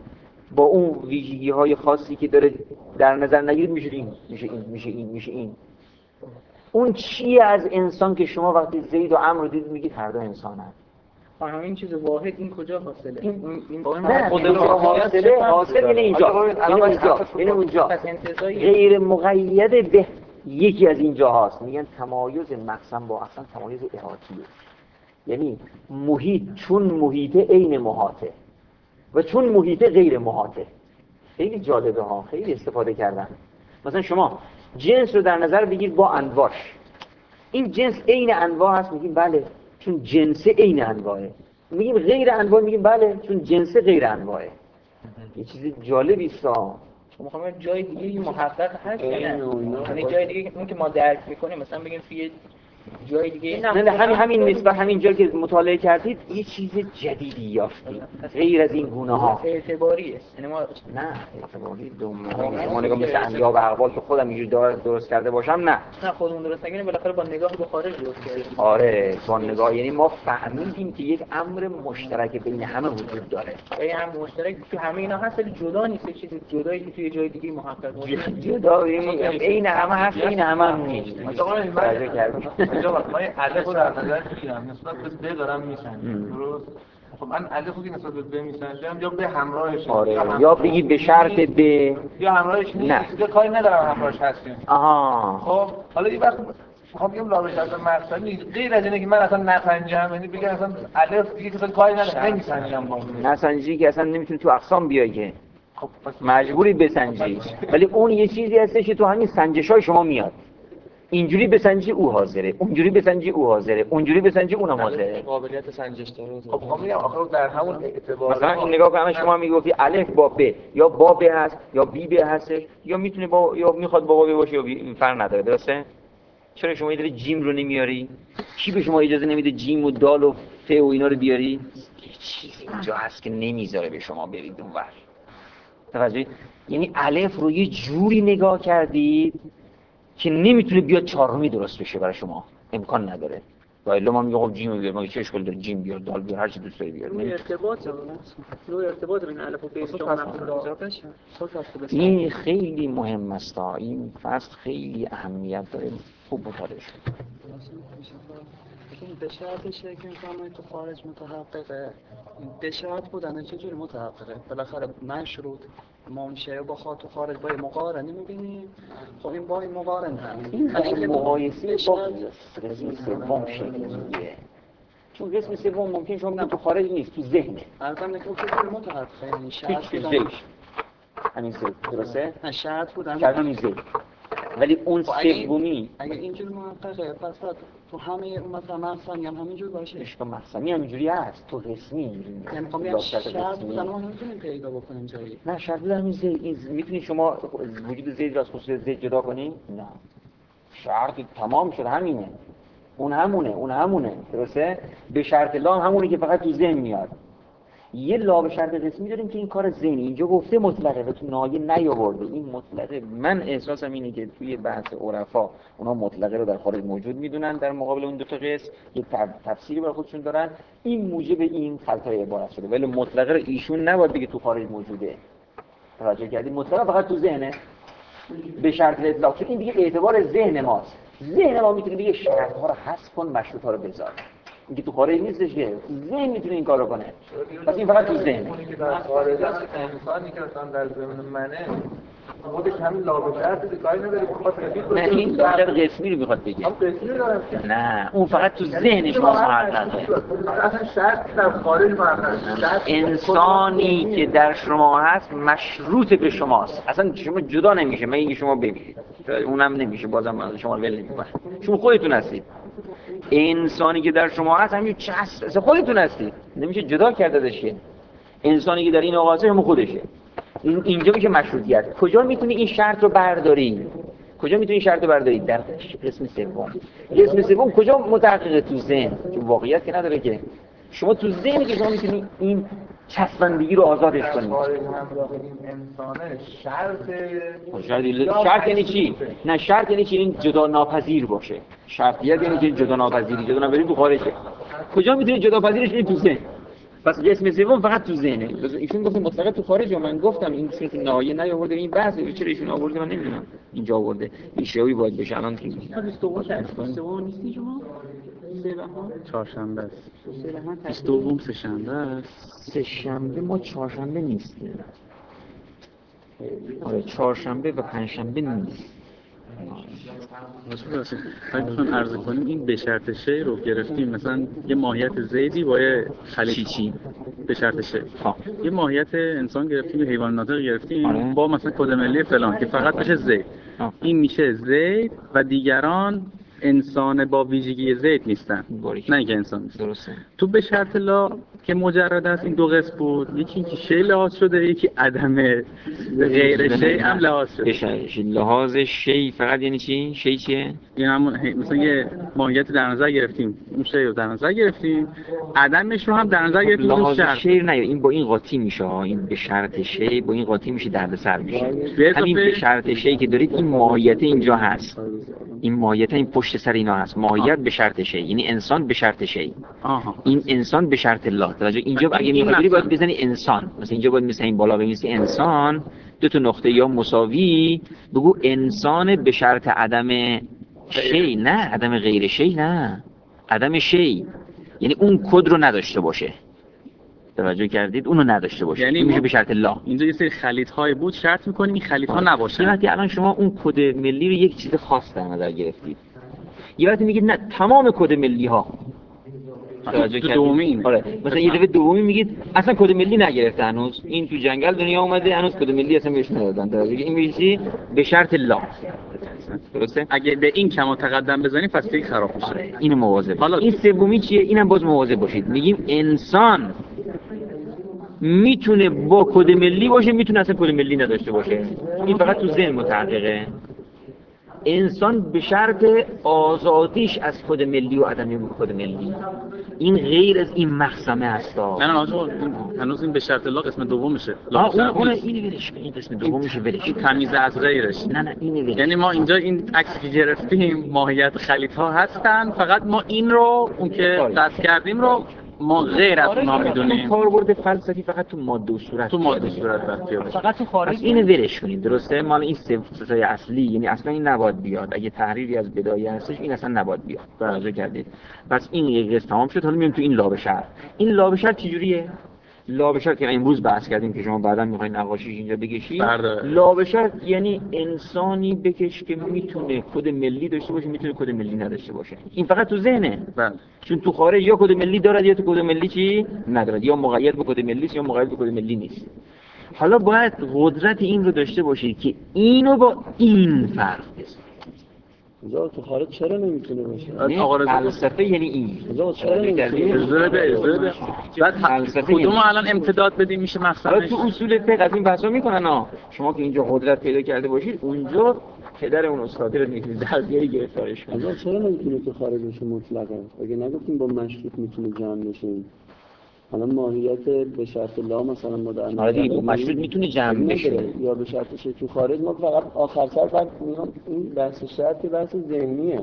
با اون ویژگی های خاصی که داره در نظر نگیرید میشه این میشه این میشه این میشه این اون چیه از انسان که شما وقتی زید و عمرو رو دیدید میگید هر دو انسانن؟ همین چیز واحد این کجا حاصله؟ این این حاصله حاصل اینه اینجا اینه اونجا اینه اونجا غیر مقید به یکی از اینجا هاست. میگن تمایز مقسم با اصلا تمایز احاطیه، یعنی محیط چون محیط عین محاطه و چون محیط غیر محاطه. خیلی جالبه ها، خیلی استفاده کردن. مثلا شما جنس رو در نظر بگیر با انواعش، این جنس عین انواع هست، میگیم بله چون جنس عین انواعه. میگیم غیر انواع، میگیم بله چون جنس غیر انواعه. یه چیز جالبی است. شما خواهیم جای دیگه محقق هست یا نه؟ یعنی جای دیگه اون که ما درک میکنیم مثلا بگیم توی جای دیگه نه نه همین همین نسبت همین جایی که مطالعه کردید یه چیز جدیدی یافتید غیر از این گونه ها. اعتباریه یعنی ما نه اعتباری دوم ما نگاه مثل انبیا و اقوال که خودم اینجوری درست کرده باشم نه نه خودمون درست نگیم بالاخره با نگاه به خارج درست کردیم. آره با نگاه، یعنی ما فهمیدیم که یک امر مشترک بین همه وجود داره. این هم مشترک تو همه اینا هست ولی جدا نیست، چیز جدایی که توی جای دیگه محقق باشه. جدا این همه هست این همه هم نیست. مثلا من اینجا وقتی الف رو در نظر میگیرم نسبت به ب دارم میسنجم، درست؟ خب من الف رو که نسبت به ب میسنجم یا به همراهش آره یا بگی به شرط ب یا همراهش نیست دیگه کاری ندارم همراهش هستیم. آها خب حالا این وقت میخوام بگم لا به شرط مقصدی غیر از اینه که من اصلا نسنجم، یعنی بگم اصلا الف دیگه اصلا کاری ندارم نمیسنجم با نسنجی که اصلا نمیتونی تو اقسام بیای که خب مجبوری بسنجی، ولی اون یه چیزی هستش که تو همین سنجش‌های شما میاد. اینجوری بسنجی او حاضره، اونجوری بسنجی او حاضره، اونجوری بسنجی اونم حاضره. قابلیت سنجش داره. خب خب میگم آخه در همون اعتبار مثلا این نگاه کنم شما میگفتی الف با ب یا با ب هست یا بی ب هست یا میتونه با یا میخواد با ب باشه یا این فرق نداره، درسته؟ چرا شما یه جیم رو نمیاری؟ کی به شما اجازه نمیده جیم و دال و ف و اینا رو بیاری؟ یه چیزی اینجا هست که نمیذاره به شما برید اونور. توجه؟ یعنی الف رو یه جوری نگاه کردید که نمیتونه بیاد چهارمی درست بشه برای شما، امکان نداره. ولی ما میگم خب جیم بیار، ما چه اشکالی داره جیم بیار، دال بیار، هر چی دوست داری بیار. روی ارتباط روی ارتباط بین الف و ب این خیلی مهم است. این فصل خیلی اهمیت داره، خوب مطالعه شد. به شرطش که میفهمید تو خارج متحققه، به شرط بودن چجوری متحققه؟ بالاخره مشروط منشأ با خاطر خارج با مقارنه می‌بینیم. خب این با این مقارنه این خیلی مقایسه با قسم سوم شکلیه، چون قسم سوم ممکن شما بگید تو خارج نیست، تو ذهنه. ارزم نکنم چجوری متحققه این شرط بودن همین سه درسته؟ نه شرط بودن شرط همین ذهن، ولی اون سومی اگه اینجوری محققه پس باید تو همه اون مثلا مقسمی هم همینجور باشه. اشکال مقسمی همینجوری هست، تو قسمی اینجوری نیست. یعنی میخوام بگم شرط بودن ما نمیتونیم پیدا بکنیم جایی. نه شرط بودن همین زید، میتونی شما وجود زید را از خصوصیت زید جدا کنی؟ نه شرط تمام شد همینه، اون همونه اون همونه درسته؟ به شرط لا همونه که فقط تو ذهن میاد. یه لا به شرط قسمی داریم که این کار ذهنی، اینجا گفته مطلقه و تو نایه نیاورده. این مطلقه من احساسم اینه که توی بحث عرفا اونا مطلقه رو در خارج موجود میدونن، در مقابل اون دو تا قسم یه تفسیری برای خودشون دارن، این موجب این خلطای عبارت شده. ولی مطلقه رو ایشون نباید بگه تو خارج موجوده. توجه کردید؟ مطلقه فقط تو ذهنه به شرط اطلاق، چون این دیگه اعتبار ذهن ماست. ذهن ما میتونه بگه شرط‌ها رو حذف کن، مشروط‌ها رو بذار. اینکه تو خارج نیستش که ذهن میتونه این کارو کنه، پس این فقط تو ذهنه. اونی که در خارج است انسانی که مثلا در ذهن منه خودش همین لا به شرط کاری نداره، بخواد رفیق باشه. نه این شرط قسمی رو میخواد بگه. هم قسمی دارم که نه اون فقط تو ذهن شما محققه. اصلا شرط در خارج محققه. انسانی که در شما هست مشروط به شماست، اصلا شما جدا نمیشه. من اینکه شما ببینید اونم نمیشه، بازم شما ول نمیکنه، شما خودتون هستید. انسانی که در شما هست همین چسب اصلا خودتون هستید، نمیشه جدا کردش که. انسانی که در این آغازه هم خودشه. این اینجا میشه مشروطیت. کجا میتونی این شرط رو برداری؟ کجا میتونی این شرط رو برداری؟ در قسم سوم. قسم سوم کجا متحققه؟ تو ذهن، چون واقعیت که نداره که. شما تو ذهنی که شما میتونی این چسبندگی رو آزادش کنید. خارج همراه این انسانه شرط شرط شرط یعنی چی؟ نه شرط یعنی چی؟ این جدا ناپذیر باشه. شرطیت یعنی که جدا ناپذیری، جدا ناپذیری تو خارجه. کجا میتونی جدا پذیرش کنی؟ تو ذهن. پس قسم سوم فقط تو ذهنه. ایشون گفت مطلقاً تو خارج، من گفتم این چیز نهایی نیاورده این بحث، چرا ایشون آورده من نمیدونم. اینجا آورده این شیوعی باید بشه الان که بیست و دوم نیستی شما؟ چهارشنبه است. بیست و دوم سه شنبه است. سه شنبه ما چهارشنبه نیستیم. آره چهارشنبه و پنجشنبه نیست. اگه بخوایم عرض کنیم این به شرط شی رو گرفتیم، مثلا یه ماهیت زیدی با یه خلیط چی به شرط شی، یه ماهیت انسان گرفتیم، یه حیوان ناطق گرفتیم آره. با مثلا کد ملی فلان که فقط بشه زید، این میشه زید و دیگران انسان با ویژگی زید نیستن، نه اینکه انسان نیست. درسته. تو به شرط لا که مجرد است این دو قسم بود، یکی اینکه شی لحاظ شده، یکی عدم غیر شی هم لحاظ شده. بشه لحاظ شی فقط یعنی چی؟ شی چیه؟ یعنی همون مثلا یه ماهیت در نظر گرفتیم، اون شی رو در نظر گرفتیم، عدمش رو هم در نظر گرفتیم. لحاظ شی نه، این با این قاطی میشه، این به شرط شی با این قاطی میشه، دردسر میشه. همین به شرط شی که دارید این ماهیت اینجا هست، این ماهیت این پشت سر اینا هست، ماهیت به شرط شی، یعنی انسان به شرط شی. آها. این انسان به شرط الله. توجه اینجا اگه می‌خوای باید بزنی انسان، مثلا اینجا باید مثلا این بالا بنویسی انسان، دو تا نقطه یا مساوی، بگو انسان به شرط عدم شی، نه عدم غیر شی، نه عدم شی، یعنی اون کد رو نداشته باشه. توجه کردید؟ اونو نداشته باشه، یعنی میشه به شرط الله. اینجا یه سری خلیط های بود شرط می‌کنیم این خلیط ها نباشه. وقتی الان شما اون کد ملی رو یک چیز خاص در نظر گرفتید، یه وقتی میگید نه تمام کد ملی ها توجه کردید؟ دومی آره مثلا یه دفعه دومی میگید اصلا کد ملی نگرفته هنوز، این تو جنگل دنیا اومده هنوز کد ملی اصلا بهش ندادن. توجه این میشه به شرط الله. درسته؟ اگه به این کم تقدم بزنیم پس دیگه خراب میشه. آره. اینو مواظب. حالا این سومی چیه؟ اینم باز مواظب باشید. میگیم انسان میتونه با کد ملی باشه، میتونه اصلا کد ملی نداشته باشه. این فقط تو ذهن متحققه. انسان به شرط آزادیش از کد ملی و عدم کد ملی، این غیر از این مقسمه هست. نه نه آقا هنوز این به شرط الله قسم دومشه. آه اون اون اینو ولش کن، این قسم دومشه ولش کن. تمیز از غیرش. نه نه اینو ولش. یعنی ما اینجا این عکسی که گرفتیم ماهیت خلیط ها هستن، فقط ما این رو اون که قصد کردیم رو ما غیر از اونها میدونیم. کاربرد فلسفی فقط تو ماده و صورت، تو ماده و صورت بسته فقط تو خارج. اینو ولش کنید. درسته؟ مال این صفتای اصلی، یعنی اصلا این نباید بیاد. اگه تحریری از بدایه هستش این اصلا نباید بیاد. توجه کردید؟ پس این یک قسم تمام شد. حالا میایم تو این لابشر. این لابشر چجوریه؟ لابشر که امروز بحث کردیم که شما بعدا میخواین نقاشیش اینجا بکشید. لابشر یعنی انسانی بکش که میتونه کد ملی داشته باشه، میتونه کد ملی نداشته باشه. این فقط تو ذهنه. بله. چون تو خارج یا کد ملی دارد یا تو کد ملی چی ندارد، یا مقید به کد ملی است یا مقید به کد ملی نیست. حالا باید قدرت این رو داشته باشید که اینو با این فرق بزنید. تو خارج چرا نمیتونه باشه؟ آقا فلسفه یعنی این. چرا نمیتونه؟ اجازه بده، اجازه بده. بعد کدوم الان امتداد بدیم میشه مقصدش؟ تو اصول فقه از این بحثا میکنن ها. شما که اینجا قدرت پیدا کرده باشید، اونجا پدر اون استاد رو میتونید در بیاری گرفتارش کنید. آقا چرا نمیتونه تو خارج بشه مطلقاً؟ اگه نگفتیم با مشروط میتونه جمع بشه. الان ماهیت به شرط لا مثلا ما در نظر آره با مشروط میتونه جمع بشه یا به شرط شه. تو خارج ما فقط آخر سر بعد این بحث شرط بحث ذهنیه.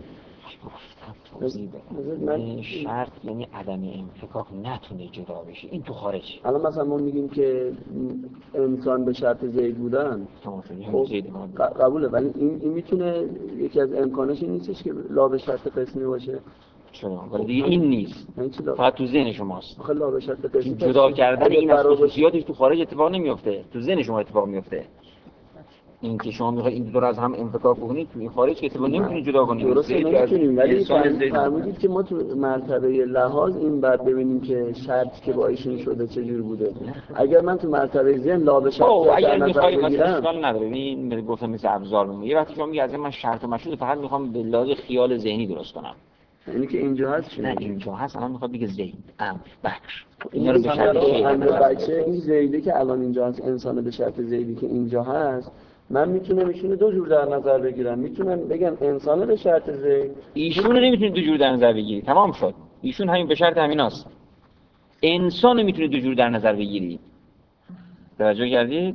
من شرط یعنی عدم انفکاک نتونه جدا بشه. این تو خارج. الان مثلا ما میگیم که انسان به شرط زید بودن خب قبوله، ولی این این میتونه یکی از امکانش این نیستش که لا به شرط قسمی باشه. چرا؟ ولی دیگه این نیست. فقط تو ذهن شماست. آخه لا به شرط قسمی جدا کردن این از خصوصیاتش تو خارج اتفاق نمیفته، تو ذهن شما اتفاق میفته. این که شما میخواید این دو رو از هم انفکاک کنید تو این خارج که اتفاق نمیتونید جدا کنید. درسته نمیتونیم، ولی فرمودید که ما تو مرتبه لحاظ این بعد ببینیم که شرط که با ایشون شده چجور بوده. اگر من تو مرتبه ذهن لا به شرط اگر میخواید مثلا اشکال نداره. این گفتم مثل ابزار میمونه. یه وقتی شما میگید از من شرط و مشروط فقط میخوام به لحاظ خیال ذهنی درست کنم. یعنی که اینجا هست چی؟ نه اینجا هست. الان میخواد بگه زید، امر، بکر. اینا رو به شرط امر بچه این زیده که الان اینجا هست، انسان به شرط زیدی که اینجا هست، من میتونم ایشونو دو جور در نظر بگیرم. میتونم بگم انسان به شرط زید، ایشونو نمیتونید دو جور در نظر بگیری. تمام شد. ایشون همین به شرط همیناست. انسانو میتونید دو جور در نظر بگیری. توجه کردید؟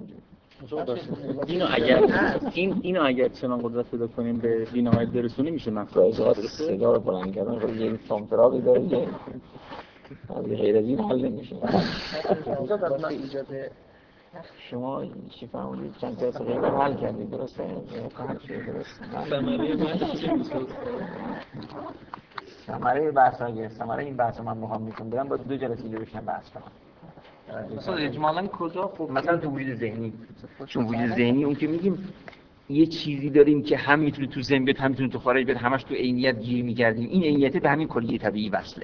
اینو اگر این اینو اگر چنان قدرت پیدا کنیم به بینهایت برسونیم میشه مقصد. صدا رو بلند کردن خیلی این سامترابی داره. غیر از این حل نمیشه. واسه ایجاد شما چی فهمونید؟ چند تا از غیر حل کردید درسته؟ حل شده درسته؟ ثمره بحث چی میشه؟ ثمره بحث ها گرفت. ثمره این بحث من میخوام میکنم برم با دو جلسه اینجا بشنم بحث کنم. مثلا اجمالاً کجا خوب مثلا تو وجود ذهنی، چون وجود ذهنی اون که میگیم یه چیزی داریم که هم میتونه تو ذهن بیاد هم میتونه تو خارج بیاد، همش تو عینیت گیر می‌کردیم. این عینیت به همین کلیه طبیعی وصله.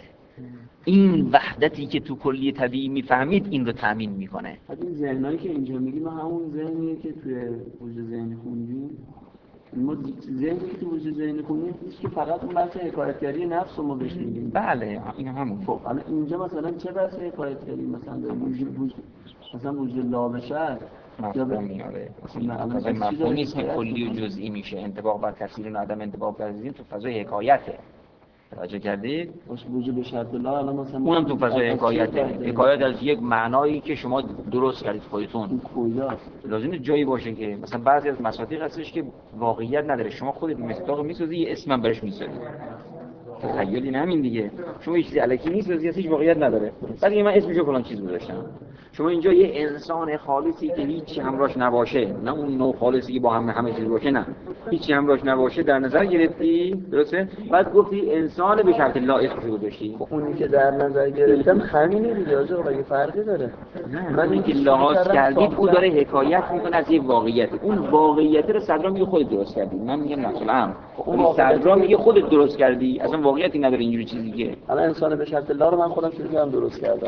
این وحدتی که تو کلیه طبیعی میفهمید این رو تامین میکنه. این ذهنایی که اینجا میگیم همون ذهنیه که توی وجود ذهنی خوندیم. ما ذهنی که تو وجود ذهنی خوندیم که فقط اون بحث حکایتگری نفس رو ما بهش میگیم. بله این همون. خب حالا اینجا مثلا چه بحث حکایتگری مثلا داره وجود وجود مثلا وجود لابشر مفهوم میاره. مثلا مفهوم نیست که کلی و جزئی میشه. انطباق بر کثیر و عدم انطباق بر جزئی تو فضای حکایته. توجه کردید؟ وجود به شرط الله الان مثلا اونم تو فضای حکایته. حکایت از یک معنایی که شما درست کردید خودتون. لازمه جایی باشه که مثلا بعضی از مصادیق هستش که واقعیت نداره. شما خودت مصداق میسازی یه اسم هم برش میذاری. تخیلی نمین دیگه. شما یه چیزی الکی میسازی هیچ واقعیت نداره. بعد من اسمشو فلان چیز گذاشتم. شما اینجا یه انسان خالصی که هیچی همراهش نباشه، نه اون نوع خالصی که با هم همه چیز باشه، نه هیچی همراهش نباشه در نظر گرفتی، درسته؟ بعد گفتی انسان به شرط لایق گذاشتی. اونی که در نظر گرفتم همینه دیگه، آقا مگه فرقی داره؟ من اینکه لحاظ کردید او داره حکایت میکنه از یک واقعیت. اون واقعیت رو صدرا میگه خودت درست کردی. من میگم نه اصلا اون صدرا میگه خودت درست کردی. اصلا واقعیتی نداره اینجوری چیزی که الان انسان به شرط الله رو من خودم شروع کردم درست کردم.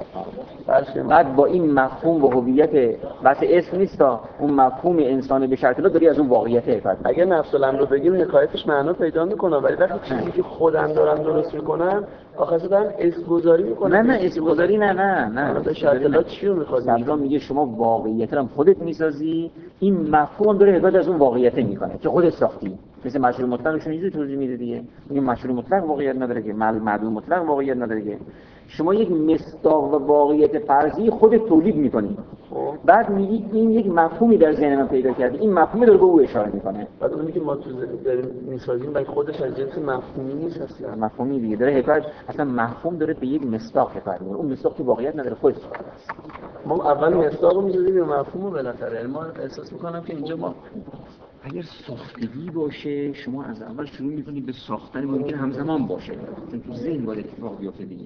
بعد با این مفهوم و هویت بس اسم نیستا، اون مفهوم انسان به شرط الله داری از اون واقعیت حکایت. اگه نفس الامر رو بگیم حکایتش معنا پیدا میکنه، ولی وقتی چیزی که خودم دارم درست میکنم آخرش دارم اسم گذاری میکنم. نه نه اسم گذاری نه نه نه به شرط الله چی رو میخواد؟ صدرا میگه شما واقعیت رو خودت میسازی. این مفهوم داره حکایت از اون واقعیت میکنه که خودت ساختی. مثل مشروع مطلقشون اینجوری توضیح میده دیگه. میگه مشروع مطلق واقعیت نداره که، معدوم مطلق واقعیت نداره که. شما یک مصداق و واقعیت فرضی خودت تولید میکنی. بعد میگی این یک مفهومی در ذهن من پیدا کرده. این مفهوم داره به او اشاره میکنه. بعد اون میگه ما تو ذهن داریم میسازیم ولی خودش از جنس مفهومی نیست اصلا. مفهومی دیگه داره حکایت، اصلا مفهوم داره به یک مصداق حکایت میکنه. اون مصداق که واقعیت نداره خودش ساخته است. ما اول مصداق رو میذاریم به مفهوم بالاخره. ما احساس میکنم که اینجا ما اگر ساختگی باشه شما از اول شروع میکنید به ساختن، ممکن همزمان باشه چون تو ذهن باید اتفاق بیفته دیگه.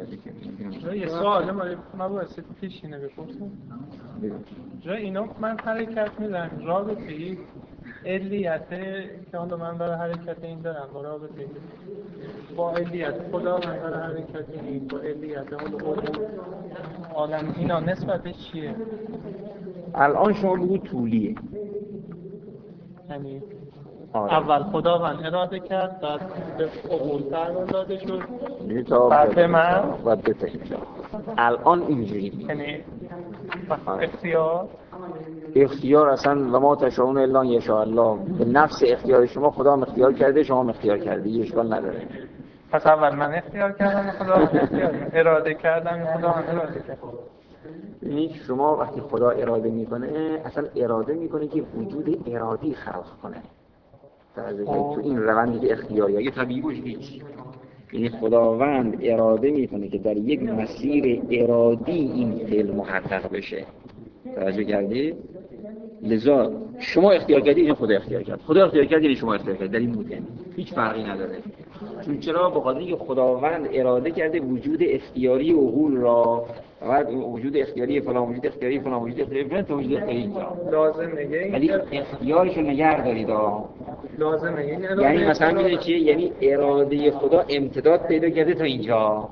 یه سوال ما باید پیش اینه بپرسم. جا اینا من حرکت میدن رابطه ای علیت که حالا من برای حرکت این دارم با رابطه با علیت خدا من برای حرکت این با علیت حالا عالم اینا نسبتش چیه؟ الان شما بگو طولیه. یعنی اول خداوند اراده کرد بعد به قبول فرمان داده شد بعد به من بعد به فکر الان اینجوری یعنی اختیار اختیار اصلا و ما تشاءون الا ان یشاء الله. به نفس اختیار شما خدا هم اختیار کرده، شما هم اختیار کردی، اشکال نداره. پس اول من اختیار کردم خدا اختیار اراده کردم خدا هم اراده کرد. یعنی شما وقتی خدا اراده میکنه اصلا اراده میکنه که وجود ارادی خلق کنه. تو این روندی که اختیاری اگه طبیعی باشه هیچ. یعنی خداوند اراده میکنه که در یک مسیر ارادی این فعل محقق بشه. توجه کردید؟ لذا شما اختیار کردید این خدا اختیار کرد. خدا اختیار کرد یعنی شما اختیار کردید. در این ممکن هیچ فرقی نداره. چون چرا؟ به خاطر اینکه خداوند اراده کرده وجود اختیاری عقول را و وجود اختیاری فلان وجود اختیاری فلان وجود اختیاری فلان تو وجود اختیاری اینجا لازمه. ولی اختیارشو نگه دارید ها. لازمه. یعنی مثلا میدونی چیه؟ یعنی اراده خدا امتداد پیدا کرده تا اینجا.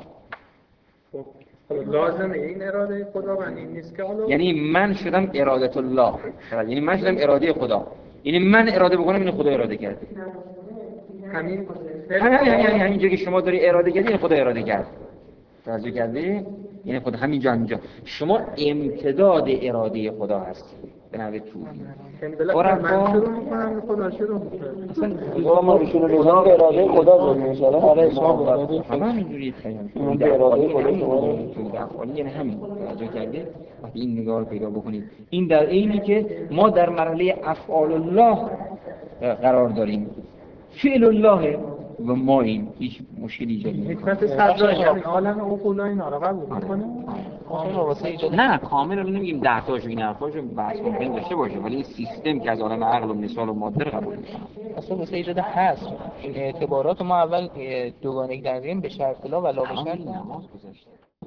لازمه این اراده خدا و این نیست که حالا یعنی من شدم اراده الله. یعنی من شدم اراده خدا. یعنی من اراده بکنم این خدا اراده کرده. همین یعنی همینجا که شما داری اراده کردی این خدا اراده کرد. توجه کردی؟ یعنی خود همینجا همینجا شما امتداد اراده خدا هستی به نوع طولی. اورم من شروع میکنم خدا شروع میکنه. اصلا ما رو شروع بزنم به اراده خدا داریم انشاءالله. هر شما اراده خدا همینجوری خیلی اون به اراده خدا شما یعنی همین. توجه کردی؟ وقتی این نگاه رو پیدا بکنید این در عینی که ما در مرحله افعال الله قرار داریم. فعل الله و ما این هیچ مشکلی ایجاد نمی‌کنه. حکمت صدرایی یعنی عالم عقول اینا رو قبول می‌کنه. واسه ایجاد نه کامل رو نمیگیم ده تاشو این حرفاشو بحث ممکن داشته باشه ولی این سیستم که از عالم عقل و مثال و ماده رو قبول می‌کنه. اصلا واسه ایجاد هست این اعتبارات ما اول دوگانگی در ذهن به شرط لا و لا به شرط نماز گذاشته